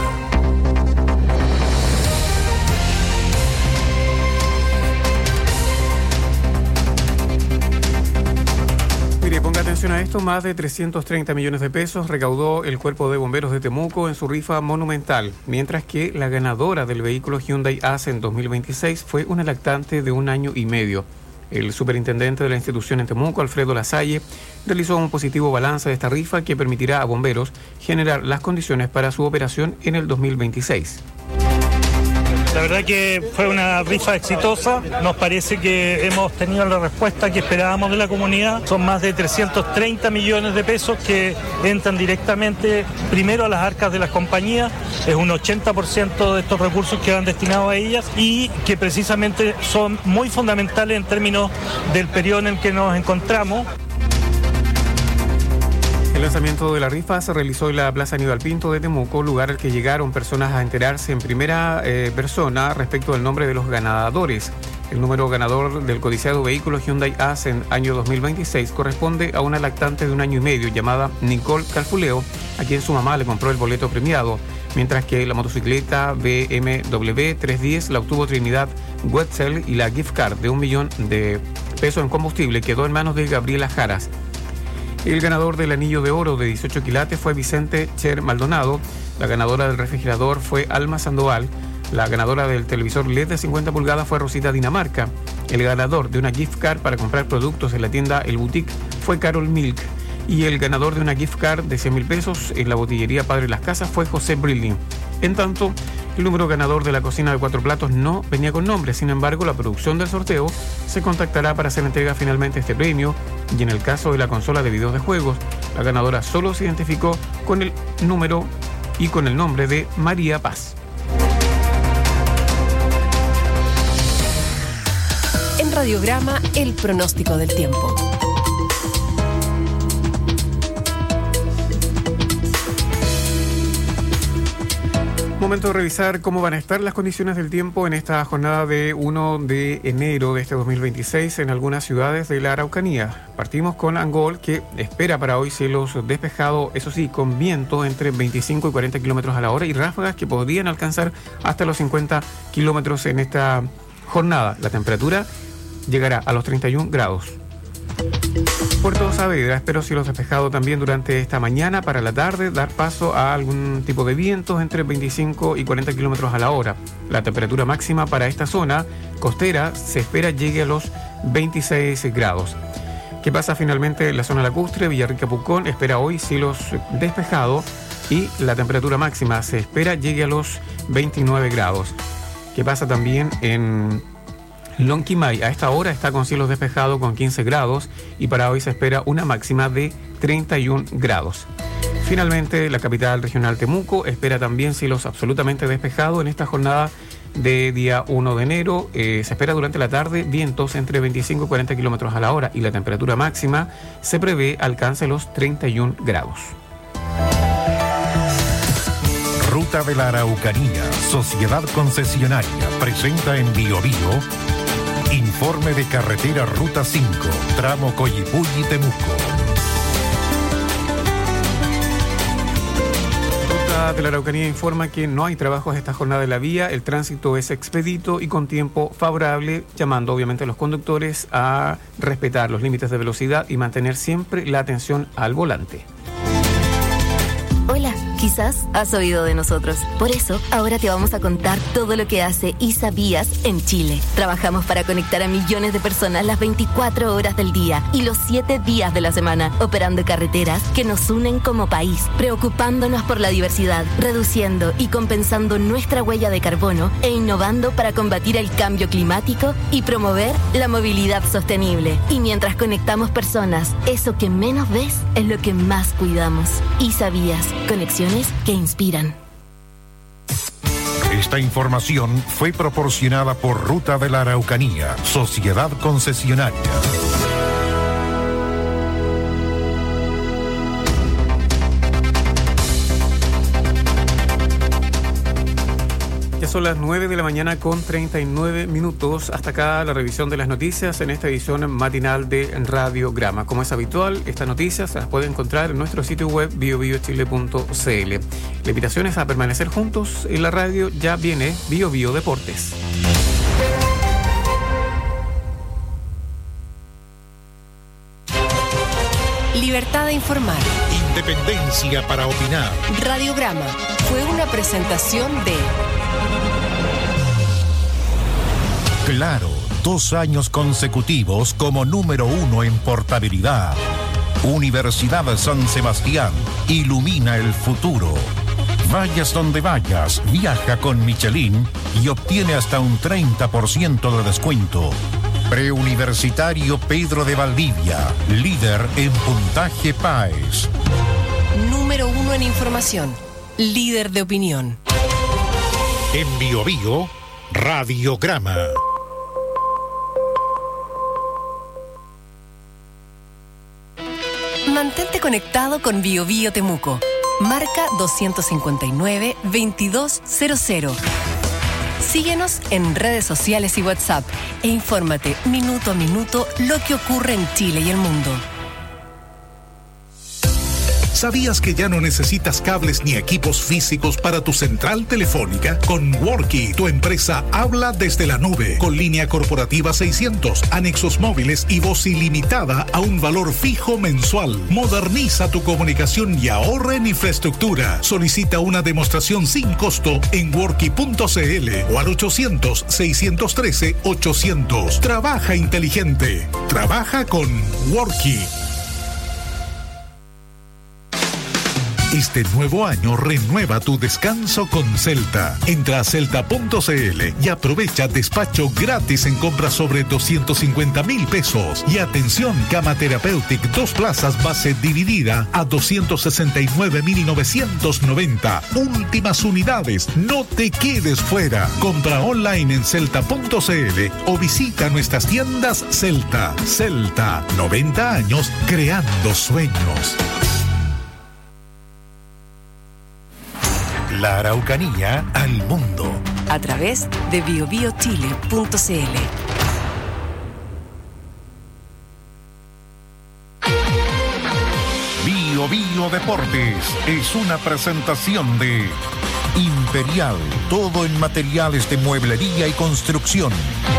Mire, ponga atención a esto, más de trescientos treinta millones de pesos recaudó el Cuerpo de Bomberos de Temuco en su rifa monumental, mientras que la ganadora del vehículo Hyundai Accent dos mil veintiséis fue una lactante de un año y medio. El superintendente de la institución en Temuco, Alfredo Lasalle, realizó un positivo balance de esta rifa que permitirá a bomberos generar las condiciones para su operación en el dos mil veintiséis. La verdad que fue una rifa exitosa, nos parece que hemos tenido la respuesta que esperábamos de la comunidad. Son más de trescientos treinta millones de pesos que entran directamente primero a las arcas de las compañías, es un ochenta por ciento de estos recursos que van destinados a ellas y que precisamente son muy fundamentales en términos del periodo en el que nos encontramos. El lanzamiento de la rifa se realizó en la Plaza Aníbal Pinto de Temuco, lugar al que llegaron personas a enterarse en primera eh, persona respecto del nombre de los ganadores. El número ganador del codiciado vehículo Hyundai Accent año dos mil veintiséis corresponde a una lactante de un año y medio llamada Nicole Calfuleo, a quien su mamá le compró el boleto premiado, mientras que la motocicleta B M W trescientos diez la obtuvo Trinidad Wetzel y la gift card de un millón de pesos en combustible quedó en manos de Gabriela Jaras. El ganador del anillo de oro de dieciocho quilates fue Vicente Cher Maldonado, la ganadora del refrigerador fue Alma Sandoval, la ganadora del televisor L E D de cincuenta pulgadas fue Rosita Dinamarca, el ganador de una gift card para comprar productos en la tienda El Boutique fue Carol Milk y el ganador de una gift card de cien mil pesos en la botillería Padre Las Casas fue José Brilling. En tanto, el número ganador de la cocina de cuatro platos no venía con nombre, sin embargo, la producción del sorteo se contactará para hacer entrega finalmente este premio y en el caso de la consola de videos de juegos, la ganadora solo se identificó con el número y con el nombre de María Paz. En Radiograma, el pronóstico del tiempo. Momento de revisar cómo van a estar las condiciones del tiempo en esta jornada de primero de enero de este dos mil veintiséis en algunas ciudades de la Araucanía. Partimos con Angol, que espera para hoy cielos despejados, eso sí, con viento entre veinticinco y cuarenta kilómetros a la hora y ráfagas que podrían alcanzar hasta los cincuenta kilómetros en esta jornada. La temperatura llegará a los treinta y un grados. Puerto Saavedra, espero cielos despejados también durante esta mañana. Para la tarde, dar paso a algún tipo de vientos entre veinticinco y cuarenta kilómetros a la hora. La temperatura máxima para esta zona costera se espera llegue a los veintiséis grados. ¿Qué pasa finalmente en la zona lacustre? Villarrica Pucón espera hoy cielos despejados y la temperatura máxima se espera llegue a los veintinueve grados. ¿Qué pasa también en Lonquimay? A esta hora está con cielos despejados con quince grados y para hoy se espera una máxima de treinta y un grados. Finalmente, la capital regional Temuco espera también cielos absolutamente despejados en esta jornada de día primero de enero. Eh, se espera durante la tarde vientos entre veinticinco y cuarenta kilómetros a la hora y la temperatura máxima se prevé alcance los treinta y un grados. Ruta de la Araucanía, Sociedad Concesionaria, presenta en Bio Bio informe de carretera Ruta cinco, tramo Coyipulli-Temuco. Ruta de la Araucanía informa que no hay trabajos esta jornada de la vía, el tránsito es expedito y con tiempo favorable, llamando obviamente a los conductores a respetar los límites de velocidad y mantener siempre la atención al volante. Hola, quizás has oído de nosotros. Por eso, ahora te vamos a contar todo lo que hace ISAVías en Chile. Trabajamos para conectar a millones de personas las veinticuatro horas del día y los siete días de la semana, operando carreteras que nos unen como país, preocupándonos por la diversidad, reduciendo y compensando nuestra huella de carbono e innovando para combatir el cambio climático y promover la movilidad sostenible. Y mientras conectamos personas, eso que menos ves es lo que más cuidamos. ISAVías. Conexiones que inspiran. Esta información fue proporcionada por Ruta de la Araucanía, Sociedad Concesionaria. Ya son las nueve de la mañana con treinta y nueve minutos. Hasta acá la revisión de las noticias en esta edición matinal de Radiograma. Como es habitual, estas noticias las puede encontrar en nuestro sitio web bio bio chile punto c l. La invitación es a permanecer juntos en la radio. Ya viene Bio Bio Deportes. Libertad de informar. Independencia para opinar. Radiograma fue una presentación de Claro, dos años consecutivos como número uno en portabilidad. Universidad San Sebastián, ilumina el futuro. Vayas donde vayas, viaja con Michelin y obtiene hasta un treinta por ciento de descuento. Preuniversitario Pedro de Valdivia, líder en puntaje P A E S. Número uno en información, líder de opinión. En Bio Bio, Radiograma. Mantente conectado con Bio Bio Temuco. Marca dos cinco nueve, veintidós cero cero. Síguenos en redes sociales y WhatsApp e infórmate minuto a minuto lo que ocurre en Chile y el mundo. ¿Sabías que ya no necesitas cables ni equipos físicos para tu central telefónica? Con Worky, tu empresa habla desde la nube, con línea corporativa seiscientos, anexos móviles y voz ilimitada a un valor fijo mensual. Moderniza tu comunicación y ahorra en infraestructura. Solicita una demostración sin costo en worky punto c l o al ochocientos, seiscientos trece, ochocientos. Trabaja inteligente. Trabaja con Worky. Este nuevo año renueva tu descanso con Celta. Entra a celta punto c l y aprovecha despacho gratis en compras sobre doscientos cincuenta mil pesos. Y atención, Cama Therapeutic dos plazas base dividida a doscientos sesenta y nueve mil novecientos noventa. Últimas unidades, no te quedes fuera. Compra online en celta punto c l o visita nuestras tiendas Celta. Celta, noventa años creando sueños. La Araucanía al mundo. A través de bio bio chile punto c l. Bio Bio Deportes es una presentación de Imperial, todo en materiales de mueblería y construcción.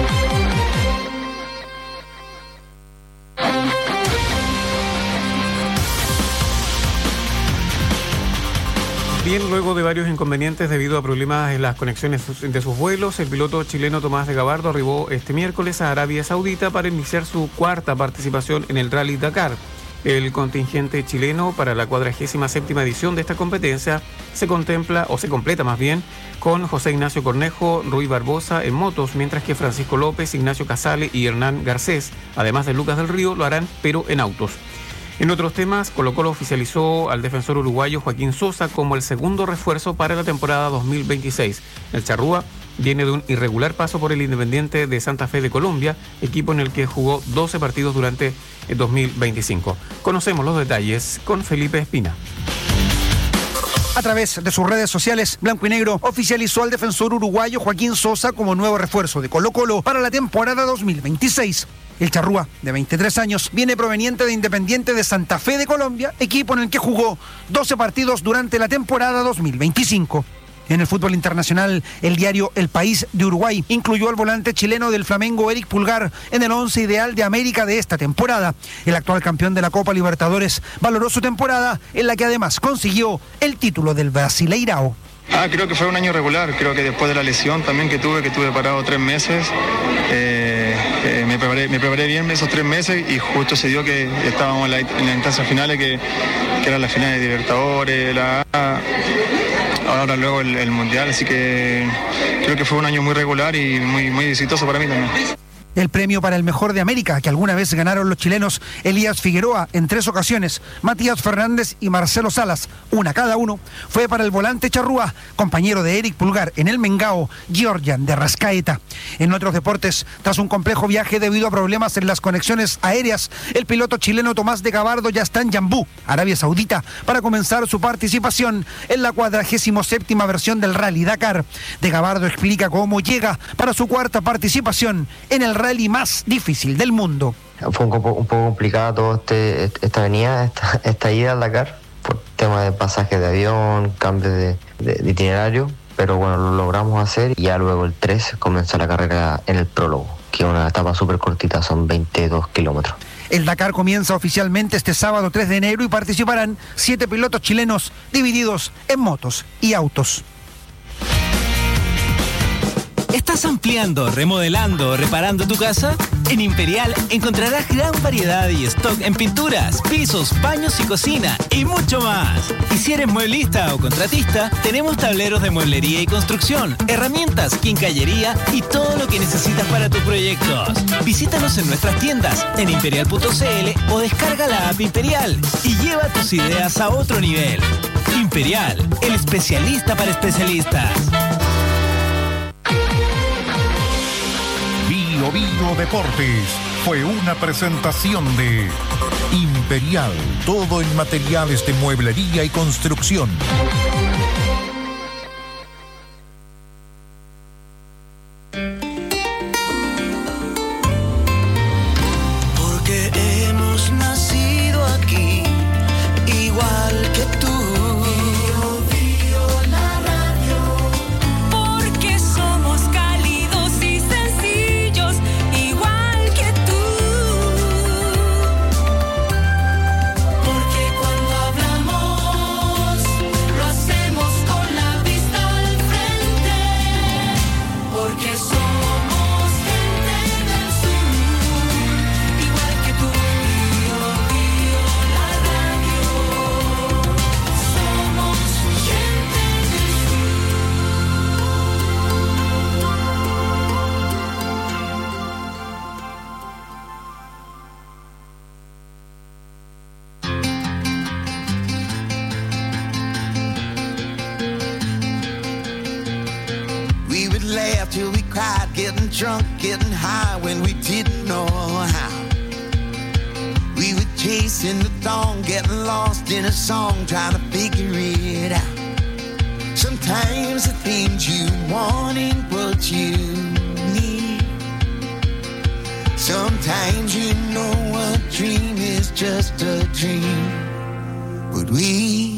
Bien, luego de varios inconvenientes debido a problemas en las conexiones de sus vuelos, el piloto chileno Tomás de Gabardo arribó este miércoles a Arabia Saudita para iniciar su cuarta participación en el Rally Dakar. El contingente chileno para la cuadragésima séptima edición de esta competencia se contempla, o se completa más bien, con José Ignacio Cornejo, Rui Barbosa en motos, mientras que Francisco López, Ignacio Casale y Hernán Garcés, además de Lucas del Río, lo harán, pero en autos. En otros temas, Colo-Colo oficializó al defensor uruguayo Joaquín Sosa como el segundo refuerzo para la temporada dos mil veintiséis. El charrúa viene de un irregular paso por el Independiente de Santa Fe de Colombia, equipo en el que jugó doce partidos durante el dos mil veinticinco. Conocemos los detalles con Felipe Espina. A través de sus redes sociales, Blanco y Negro oficializó al defensor uruguayo Joaquín Sosa como nuevo refuerzo de Colo-Colo para la temporada dos mil veintiséis. El charrúa, de veintitrés años, viene proveniente de Independiente de Santa Fe de Colombia, equipo en el que jugó doce partidos durante la temporada dos mil veinticinco. En el fútbol internacional, el diario El País de Uruguay incluyó al volante chileno del Flamengo Eric Pulgar en el once ideal de América de esta temporada. El actual campeón de la Copa Libertadores valoró su temporada, en la que además consiguió el título del Brasileirao. Ah, creo que fue un año regular, creo que después de la lesión también que tuve, que tuve parado tres meses, eh, eh, me, preparé, me preparé bien esos tres meses y justo se dio que estábamos en la, en la instancia finales, que, que eran las finales de Libertadores, la A, ahora luego el, el Mundial, así que creo que fue un año muy regular y muy, muy exitoso para mí también. El premio para el mejor de América, que alguna vez ganaron los chilenos Elías Figueroa en tres ocasiones, Matías Fernández y Marcelo Salas, una cada uno, fue para el volante charrúa, compañero de Eric Pulgar en el Mengao, Georgian de Rascaeta. En otros deportes, tras un complejo viaje debido a problemas en las conexiones aéreas, el piloto chileno Tomás de Gabardo ya está en Yambú, Arabia Saudita, para comenzar su participación en la cuadragésimo séptima versión del Rally Dakar. De Gabardo explica cómo llega para su cuarta participación en el rally más difícil del mundo. Fue un poco, un poco complicada toda este, esta venida, esta, esta ida al Dakar, por tema de pasaje de avión, cambio de, de, de itinerario, pero bueno, lo logramos hacer y ya luego el tres comenzó la carrera en el prólogo, que es una etapa súper cortita, son veintidós kilómetros. El Dakar comienza oficialmente este sábado tres de enero y participarán siete pilotos chilenos divididos en motos y autos. ¿Estás ampliando, remodelando o reparando tu casa? En Imperial encontrarás gran variedad y stock en pinturas, pisos, baños y cocina y mucho más. Y si eres mueblista o contratista, tenemos tableros de mueblería y construcción, herramientas, quincallería y todo lo que necesitas para tus proyectos. Visítanos en nuestras tiendas en imperial punto c l o descarga la app Imperial y lleva tus ideas a otro nivel. Imperial, el especialista para especialistas. Bio Bio Deportes fue una presentación de Imperial, todo en materiales de mueblería y construcción. Porque hemos nacido aquí, igual que tú. Getting drunk, getting high when we didn't know how. We were chasing the dawn, getting lost in a song, trying to figure it out. Sometimes the things you want ain't what you need. Sometimes you know a dream is just a dream. But we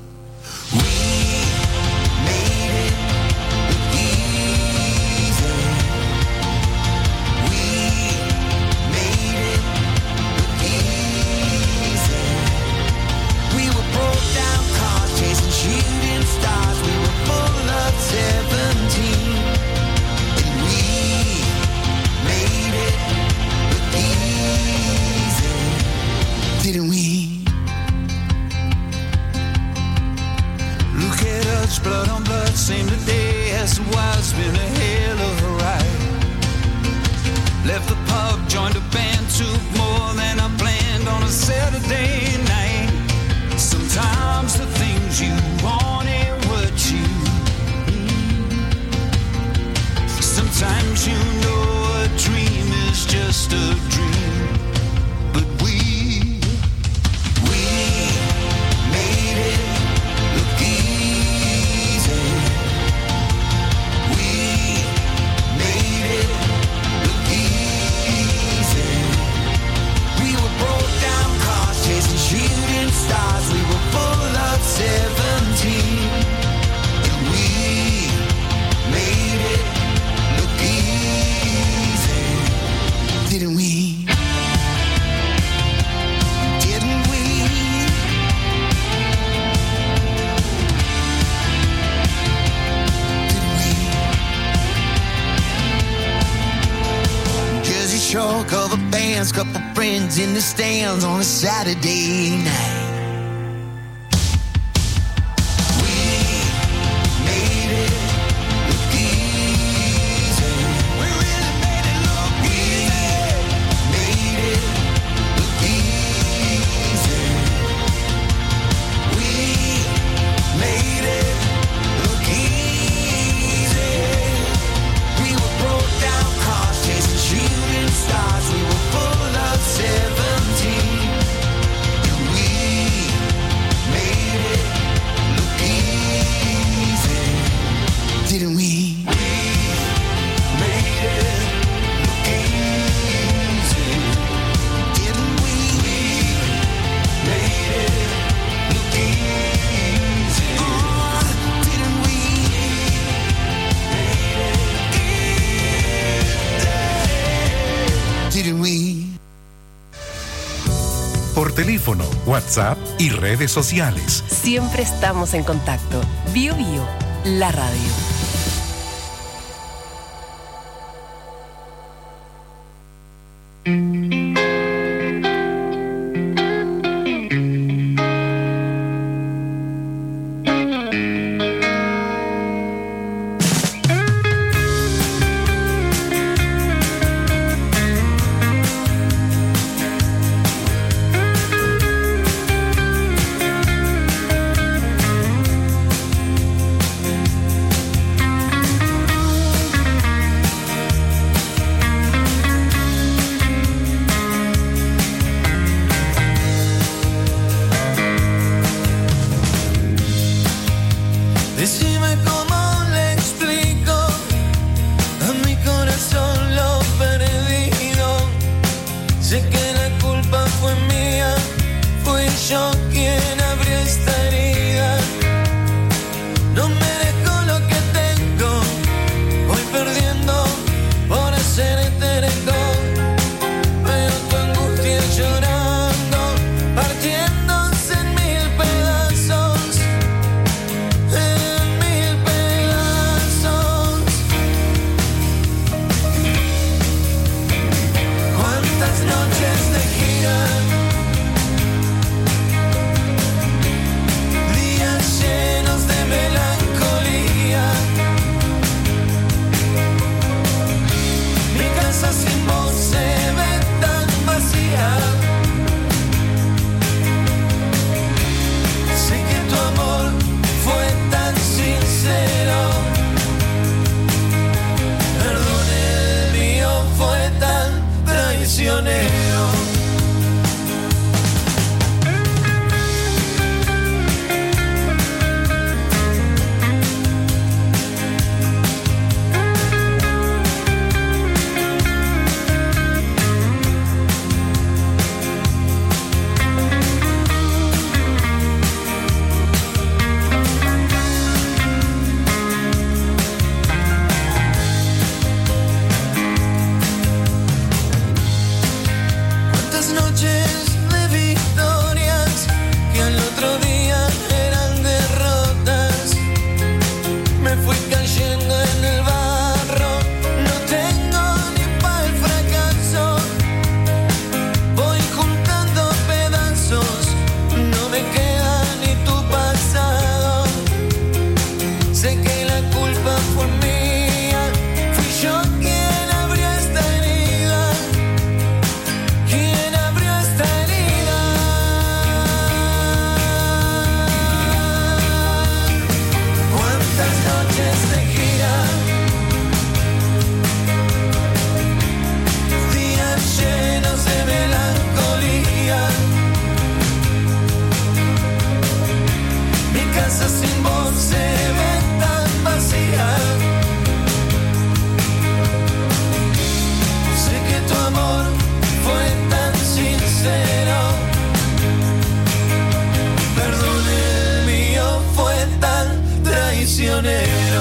didn't we? Look at us, blood on blood, same today as it was, been a hell of a ride. Left the pub, joined a band, took more than I planned on a Saturday night. Sometimes the things you want ain't what you need. Sometimes you know a dream is just a dream. But we stars, we were full of seventeen, and we made it look easy, didn't we? Didn't we? Didn't we? Jersey Shore, cover bands, couple friends in the stands on a Saturday night. We really made it look easy. didn't we? Por teléfono, WhatsApp y redes sociales. Siempre estamos en contacto. Bio Bio, la radio. Decime cómo le explico a mi corazón lo perdido. Sé que la culpa fue mía, fui yo quien abrió esta herida. No merezco lo que tengo, voy perdiendo por hacer terco. Veo tu angustia llorando, partiéndose en mil pedazos. Noches de gira, días llenos de melancolía. Mi casa sin voz se ve tan vacía. Sé que tu amor fue tan sincero. Perdón, el mío fue tan traicionero. Noches de victorias que al otro día eran derrotas. Me fui cayendo en el barro, no tengo ni para el fracaso. Voy juntando pedazos, no me queda ni tu pasado. Sé que la culpa fue mía, fui yo quien abrió esta herida. ¿Quién abrió esta herida? ¿Cuántas noches de gira? Días llenos de melancolía. Mi casa sin voz se ve tan vacía. Sé que tu amor fue tan sincero. Perdón, el mío fue tan traicionero.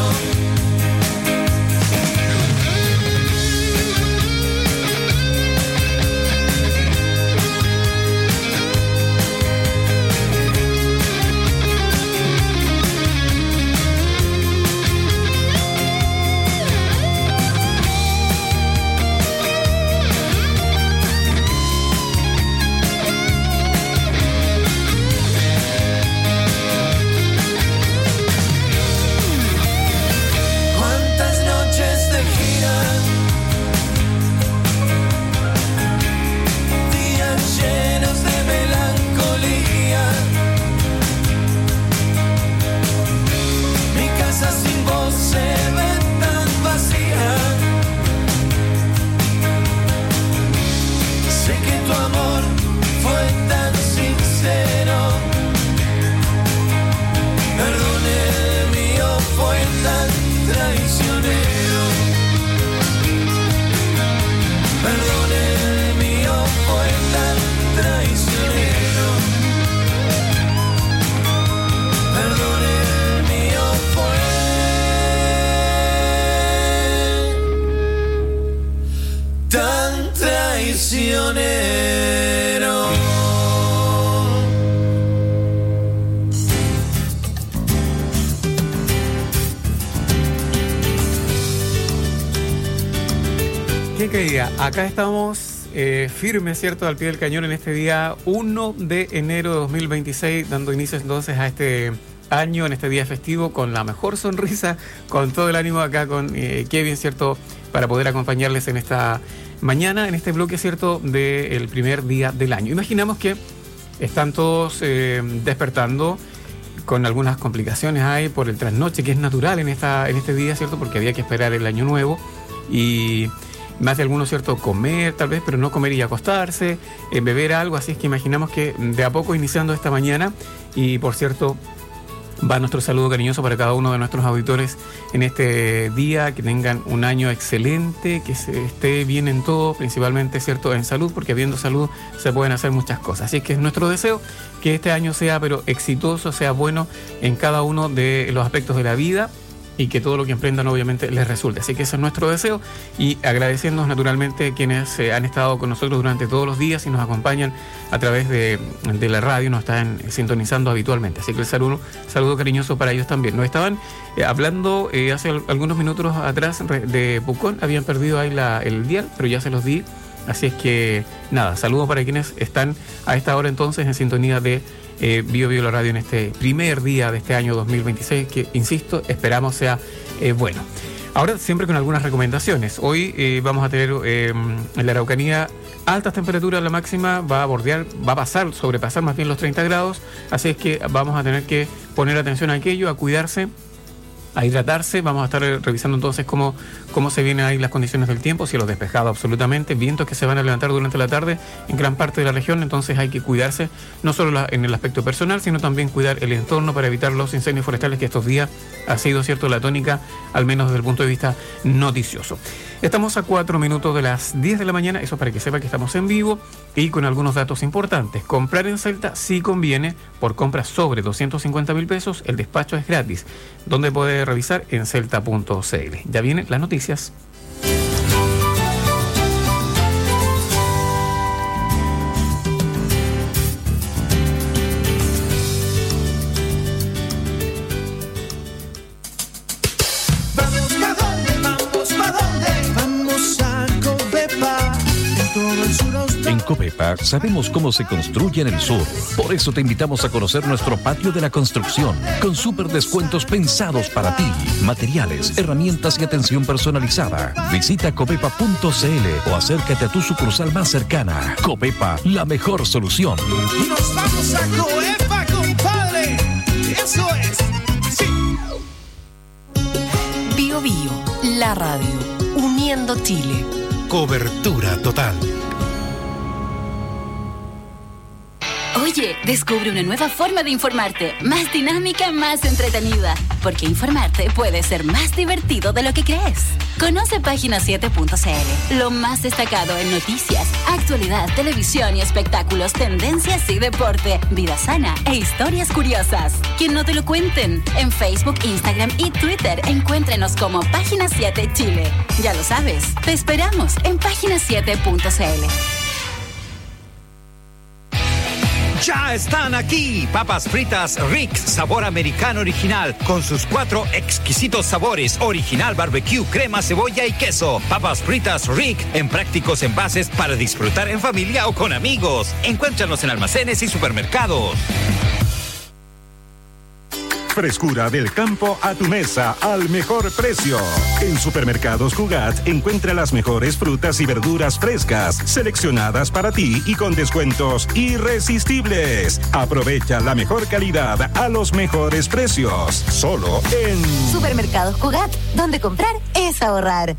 ¿Cuántas noches de gira? Días llenos de melancolía. Mi casa sin voz se ve tan vacía. Sé que tu amor fue tan sincero. Perdón, el mío fue tan traicionero. Perdón, el mío fue tan traicionero. Perdón, el mío fue tan traicionero. traicionero. ¿Quién creía? Acá estamos eh, firmes, ¿cierto?, al pie del cañón en este día uno de enero de dos mil veintiséis, dando inicio entonces a este año, en este día festivo, con la mejor sonrisa, con todo el ánimo acá con eh, Kevin, ¿cierto?, para poder acompañarles en esta mañana, en este bloque, ¿cierto?, del primer día del año. Imaginamos que están todos eh, despertando con algunas complicaciones hay por el trasnoche, que es natural en, esta, en este día, ¿cierto?, porque había que esperar el año nuevo y más de algunos, ¿cierto?, comer tal vez, pero no comer y acostarse, eh, beber algo, así es que imaginamos que de a poco iniciando esta mañana, y por cierto va nuestro saludo cariñoso para cada uno de nuestros auditores en este día, que tengan un año excelente, que se esté bien en todo, principalmente, ¿cierto?, en salud, porque habiendo salud se pueden hacer muchas cosas, así es que es nuestro deseo que este año sea pero exitoso, sea bueno en cada uno de los aspectos de la vida, y que todo lo que emprendan obviamente les resulte. Así que ese es nuestro deseo, y agradeciendo naturalmente quienes eh, han estado con nosotros durante todos los días y nos acompañan a través de, de la radio, nos están sintonizando habitualmente. Así que el saludo, saludo cariñoso para ellos también. Nos estaban eh, hablando eh, hace algunos minutos atrás de Pucón, habían perdido ahí la, el dial, pero ya se los di. Así es que nada, saludos para quienes están a esta hora entonces en sintonía de Eh, Bio Bio la Radio en este primer día de este año dos mil veintiséis, que insisto, esperamos sea eh, bueno. Ahora siempre con algunas recomendaciones. Hoy eh, vamos a tener eh, en la Araucanía altas temperaturas, la máxima va a bordear, va a pasar, sobrepasar más bien los treinta grados, así es que vamos a tener que poner atención a aquello, a cuidarse, a hidratarse. Vamos a estar revisando entonces cómo, cómo se vienen ahí las condiciones del tiempo, cielos despejados absolutamente, vientos que se van a levantar durante la tarde en gran parte de la región, entonces hay que cuidarse, no solo la, en el aspecto personal, sino también cuidar el entorno para evitar los incendios forestales, que estos días ha sido, cierto, la tónica, al menos desde el punto de vista noticioso. Estamos a cuatro minutos de las diez de la mañana, eso para que sepa que estamos en vivo y con algunos datos importantes. Comprar en Celta sí conviene, por compras sobre doscientos cincuenta mil pesos, el despacho es gratis, donde puede revisar en celta punto c l. Ya vienen las noticias. En Copepa sabemos cómo se construye en el sur. Por eso te invitamos a conocer nuestro patio de la construcción, con súper descuentos pensados para ti. Materiales, herramientas y atención personalizada. Visita copepa punto c l o acércate a tu sucursal más cercana. Copepa, la mejor solución. Y nos vamos a Coepa, compadre. Eso es. Sí. Bio Bio, la radio, uniendo Chile. Cobertura total. Oye, descubre una nueva forma de informarte, más dinámica, más entretenida, porque informarte puede ser más divertido de lo que crees. Conoce página siete punto c l, lo más destacado en noticias, actualidad, televisión y espectáculos, tendencias y deporte, vida sana e historias curiosas. Que no te lo cuenten. En Facebook, Instagram y Twitter encuéntrenos como Página siete Chile. Ya lo sabes, te esperamos en página siete punto c l. Ya están aquí, papas fritas Rick, sabor americano original, con sus cuatro exquisitos sabores, original barbecue, crema, cebolla y queso. Papas fritas Rick, en prácticos envases para disfrutar en familia o con amigos. Encuéntranos en almacenes y supermercados. Frescura del campo a tu mesa al mejor precio. En Supermercados Cugat encuentra las mejores frutas y verduras frescas, seleccionadas para ti y con descuentos irresistibles. Aprovecha la mejor calidad a los mejores precios. Solo en Supermercados Cugat, donde comprar es ahorrar.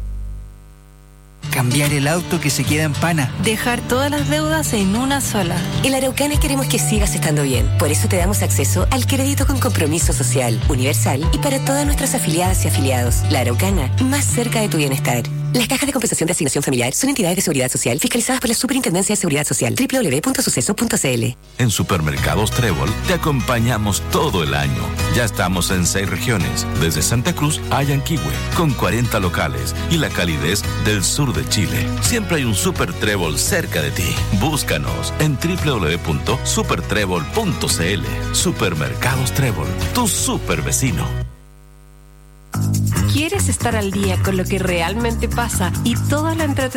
Cambiar el auto que se queda en pana. Dejar todas las deudas en una sola. En la Araucana queremos que sigas estando bien. Por eso te damos acceso al crédito con compromiso social, universal y para todas nuestras afiliadas y afiliados. La Araucana, más cerca de tu bienestar. Las cajas de compensación de asignación familiar son entidades de seguridad social fiscalizadas por la Superintendencia de Seguridad Social. doble u doble u doble u punto suceso punto c l. En Supermercados Trébol te acompañamos todo el año. Ya estamos en seis regiones, desde Santa Cruz a Yanquihue, con cuarenta locales y la calidez del sur de Chile. Siempre hay un Super Trébol cerca de ti. Búscanos en doble u doble u doble u punto super trébol punto c l. Supermercados Trébol, tu super vecino. ¿Quieres estar al día con lo que realmente pasa y toda la entretenimiento